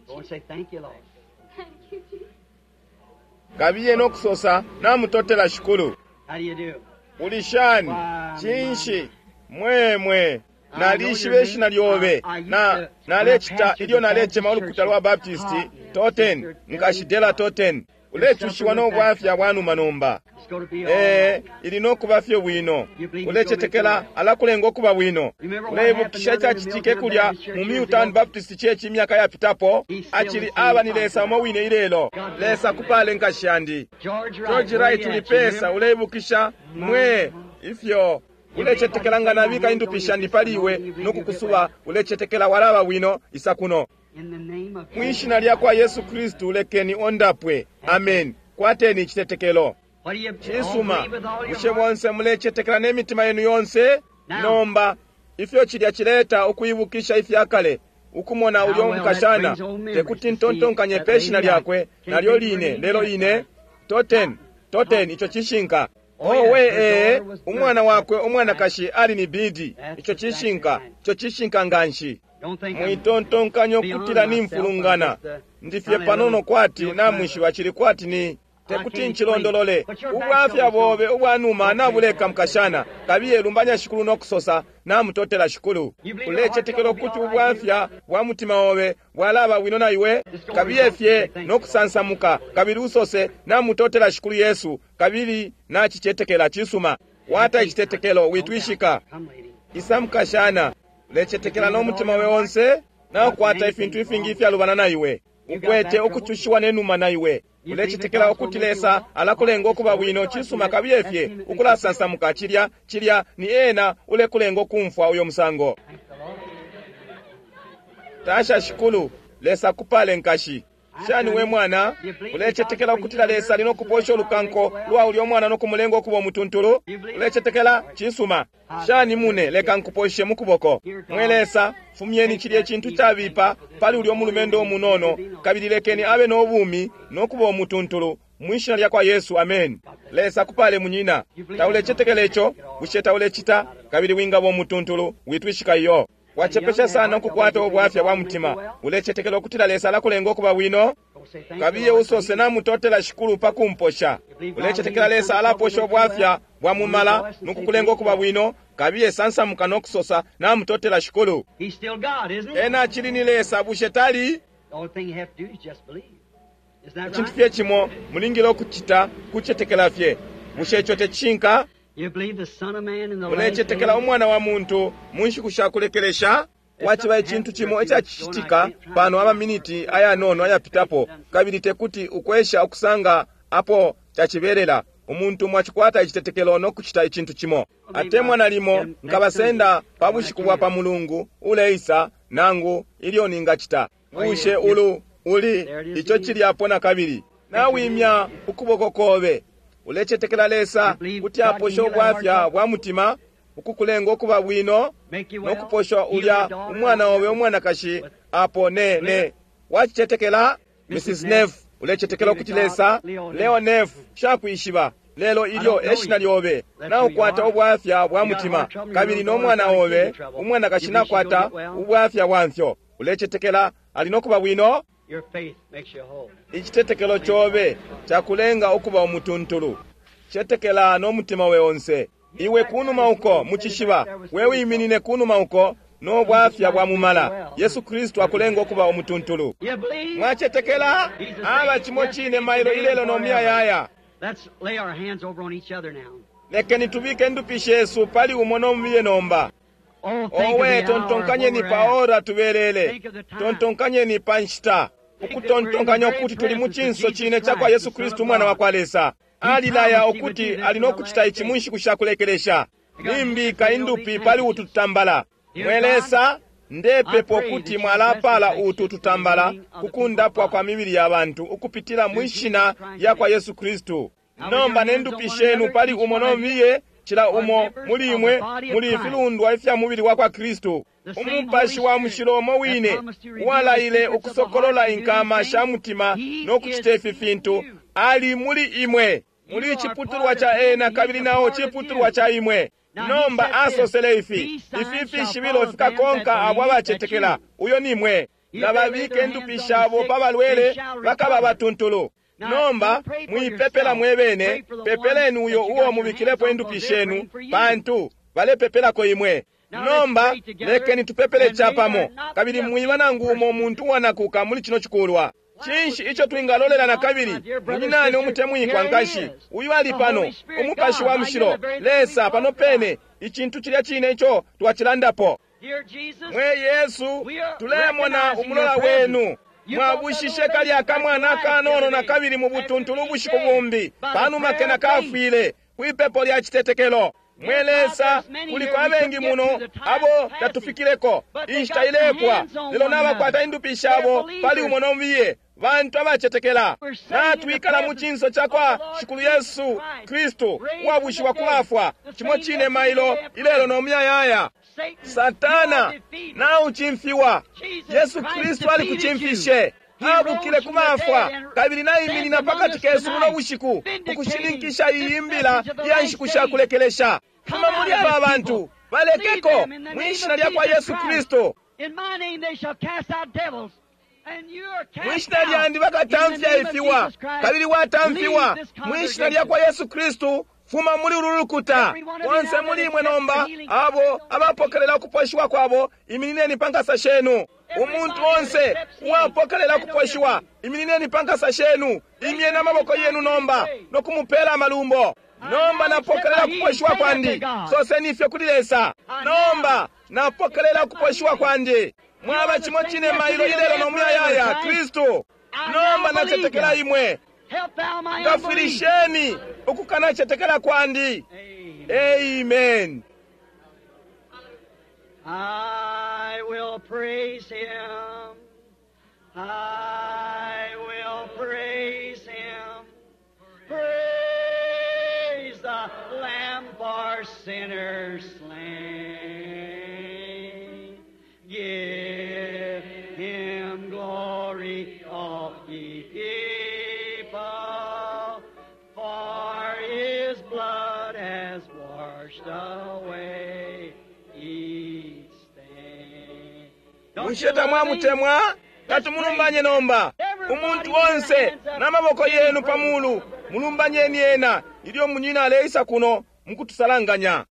S2: Go and say, thank you, Lord.
S3: Thank you, Jesus.
S1: kabiye n'okusosa n'amutotera shukulu.
S2: How do you do?
S1: Ulishani chinshi mwemwe nalishi beshi nalyobe nalechita ilyo naleche maulukuta lwa Baptisti toten nkashidela toten ulechushiwa n'obwafya bwanu manomba ilina okubafya bwino ulechetekela alakulenga okuba bwino ulebukisha ekakitike kulya mu Newtown Baptist Church emyaka yapitapo akiri abanilesa omowine ilelo lesa kupale nkashandi George Wright ulipesa ulebukisha mwe ifyo ulechetekela nga nabika indupisha ndipaliwe nokukusuba ulechetekela walaba bwino isakuno mwishina lyakwa Yesu Kristu ulekeni ondapwe amen kwateni chitetekelo chisuma mushe bonse mulechetekela n'emitima yenu yonse nomba ifyo chilya chileta okuyibukisha ifyakale ukumona ulyo mukashana tekuti ntontonkanye peshina lyakwe nalyo line lelo ine toten icho chishinka owe umwana wakwe omwana kashi ali ni bidi icho chishinka nganshi mwitontonkanyo kutila nimfulungana ndifye panono kwati namwishi wachili kwati ni tekuti nchilondolole ubwafya bobe ubwanuma nabuleka mkashana kabiye lumbanya shukulu nokusosa namutotela shukulu ulechetekelo kuti ubwafya bwa mutima wobe bwalaba winona iwe kabiye fye nokusansamuka kabiri usose namutotela shukulu Yesu kabiri nachichetekela chisuma wata ichitetekelo witwishika isamkashana lechetekela n'omutima we wonse nakwata ifintu ifingi ifyalubana na iwe ukwete okuchushiwa n'enuma na iwe ulechetekela okutilesa alakulenga okuba bwino chisuma kabyefye ukulasansamuka chilya ni ena ulekulenga okumfwa uyo musango tasha shikulu lesa kupale nkashi shani we mwana ulechetekela okutila lesa lino kuposha olukanko lwa ulyo mwana nokumulenga okuba omutuntulu ulechetekela chisuma shani mune leka nkuposhe mukuboko mwelesa fumyeni chili ekintu kyabipa pali ulyo mulumendo omunono kabiri lekeni abe n'obumi n'okuba omutuntulu mwishina lyakwa Yesu amen lesa kupale munyina taulechetekela echo busheta ulechita kabiri winga bw'omutuntulu witwishika iyo wachepesha sana kukwata obwafya bwa mutima ulechetekela okutila lesa lakulenga okuba bwino kabiye usose namutotela shikulu pakumposha ulechetekela lesa alaposha obwafya bwa mumala nukukulenga okuba bwino kabiye sansamuka n'okusosa namutotela shikulu ena chili ni lesa bushetali ekintu fye kimo mulingila okuchita kuchetekela fye bushecho techinka ulechetekela omwana wa muntu munshi kushakulekelesha wachiba ekintu kimo ekyachitika pano amaminiti aya nono ayapitapo kabiri tekuti ukwesha okusanga apo kyakiberera omuntu mwachikwata ekitetekelo n'okuchita ekintu kimo ate mwana limo nkabasenda pabushikubwa pa mulungu uleisa nangu ilioninga chita bushe uli icho chili apo na kabiri nawimya ukuboko kobe ulechetekela lesa kuti aposha obwafya bwa mutima ukukulenga okuba bwino n'okuposha ulya umwana wobe omwana kashi apo ne wachichetekela Mrs. Neff ulechetekela kuti lesa leo Neff shakwishiba lelo ilyo eshina lyobe na ukwata obwafya bwa mutima kabiri n'omwana wobe umwana kashi nakwata obwafya bwanfyo ulechetekela alinokuba bwino ichitetekelo chobe chakulenga okuba omutuntulu chetekela n'omutima we wonse iwe kunuma uko muchishiba wewe iminine kunuma uko n'obwafya bwa mumala Yesu Kristu akulenga okuba omutuntulu mwachetekela aba chimo chine mailo ilelo n'omya yaya lekeni tubike ndupishe Yesu pali umono mbiye nomba owe tontonkanye ni paora tuberele tontonkanye ni panchita ukutontonkanya okuti tuli muchinso chine chakwa Yesu Kristu mwana wakwalesa alilaya okuti alinokuchita ichimunshi kushakulekelesha nimbika indupi pali utu tutambala mwelesa ndepepo okuti mwalapala utu tutambala kukundapwa kwa mibiri ya bantu ukupitila mwishina yakwa Yesu Kristu nomba nendupishenu pali umonomiye chila umo mulimwe muli filundwa ifya mubiri wakwa Kristu umupashi wa mushilomo wine wala ile ukusokolola inkama sha mutima n'okuchita efifintu ali muli imwe muli chiputulwa cha ena kabili nao chiputulwa cha imwe nomba asosele ifi shibilo fika konka abwa bachetekela uyo nimwe nababike endupishabo pabalwele bakaba batuntulu. Nomba mwipepela mwebene, pepeleni uyo uwo mubikilepo endupishenu, bantu bale pepelako imwe. Nomba lekeni tupepele chapamo, kabiri mwiwana ngumo muntu wanakuka muli chino chikulwa. Chinshi icho twingalolera na kabiri, mujinani omutemu kwa nkashi, uyu ali pano, omupashi wa mshiro, lesa pano pene, ichintu chilya chine icho tuwachilandapo. Mwe Yesu, tulemwa na umulola wenu, mwabushishe kali akamwana kanono na kabiri mubutuntulu bushiko bumbi, panu makena kafile, kuipepo lya chitetekelo. Mwelesa kuliko abengi muno abo tatufikireko inshitailepwa lelo nabakwata indupishabo pali umono mbiye bantu abachetekela na twikala muchinso chakwa shikulu Yesu Kristo wabushiwa kulafwa chimo chine mailo ilelo nomuyayaya Satana na uchimfiwa Yesu Kristo ali kuchimfishe abukile kumafwa kabiri na imini na pakati kesu muno bushiku ukushirinkisha yimbila yanshikusha kulekelesha kama muli aba bantu balekeko mwishina lya kwa Yesu Kristo mwishina lya ndi bakatamfya ifiwa kabiri watamfiwa mwishina lya kwa Yesu Kristo fuma muli ululukuta onse muli mwe nomba abo abapokelela kuposhiwa kwabo iminini pangasa shenu umuntu onse wapokelela kuposhiwa iminini pangasa shenu imye na maboko yenu nomba no kumupela malumbo nomba napokelela kuposhiwa kwandi sose nifye kulilesa nomba napokelela kuposhiwa kwandi mwaba chimo chine mailo ilelo nomuyayaya Kristo nomba nachetekela imwe ngafirisheni ukukana chetekela kwandi. Amen.
S2: I will praise him. I will praise him. Praise the Lamb for sinners slain. Give him glory, all ye people, for his blood has washed away each stain.
S1: Musheta mwamutemwa kati mulumbanye nomba umuntu wonse n'amaboko yenu pamulu mulumbanyeni ena ilyo munyina aleisa kuno mukutusalanganya.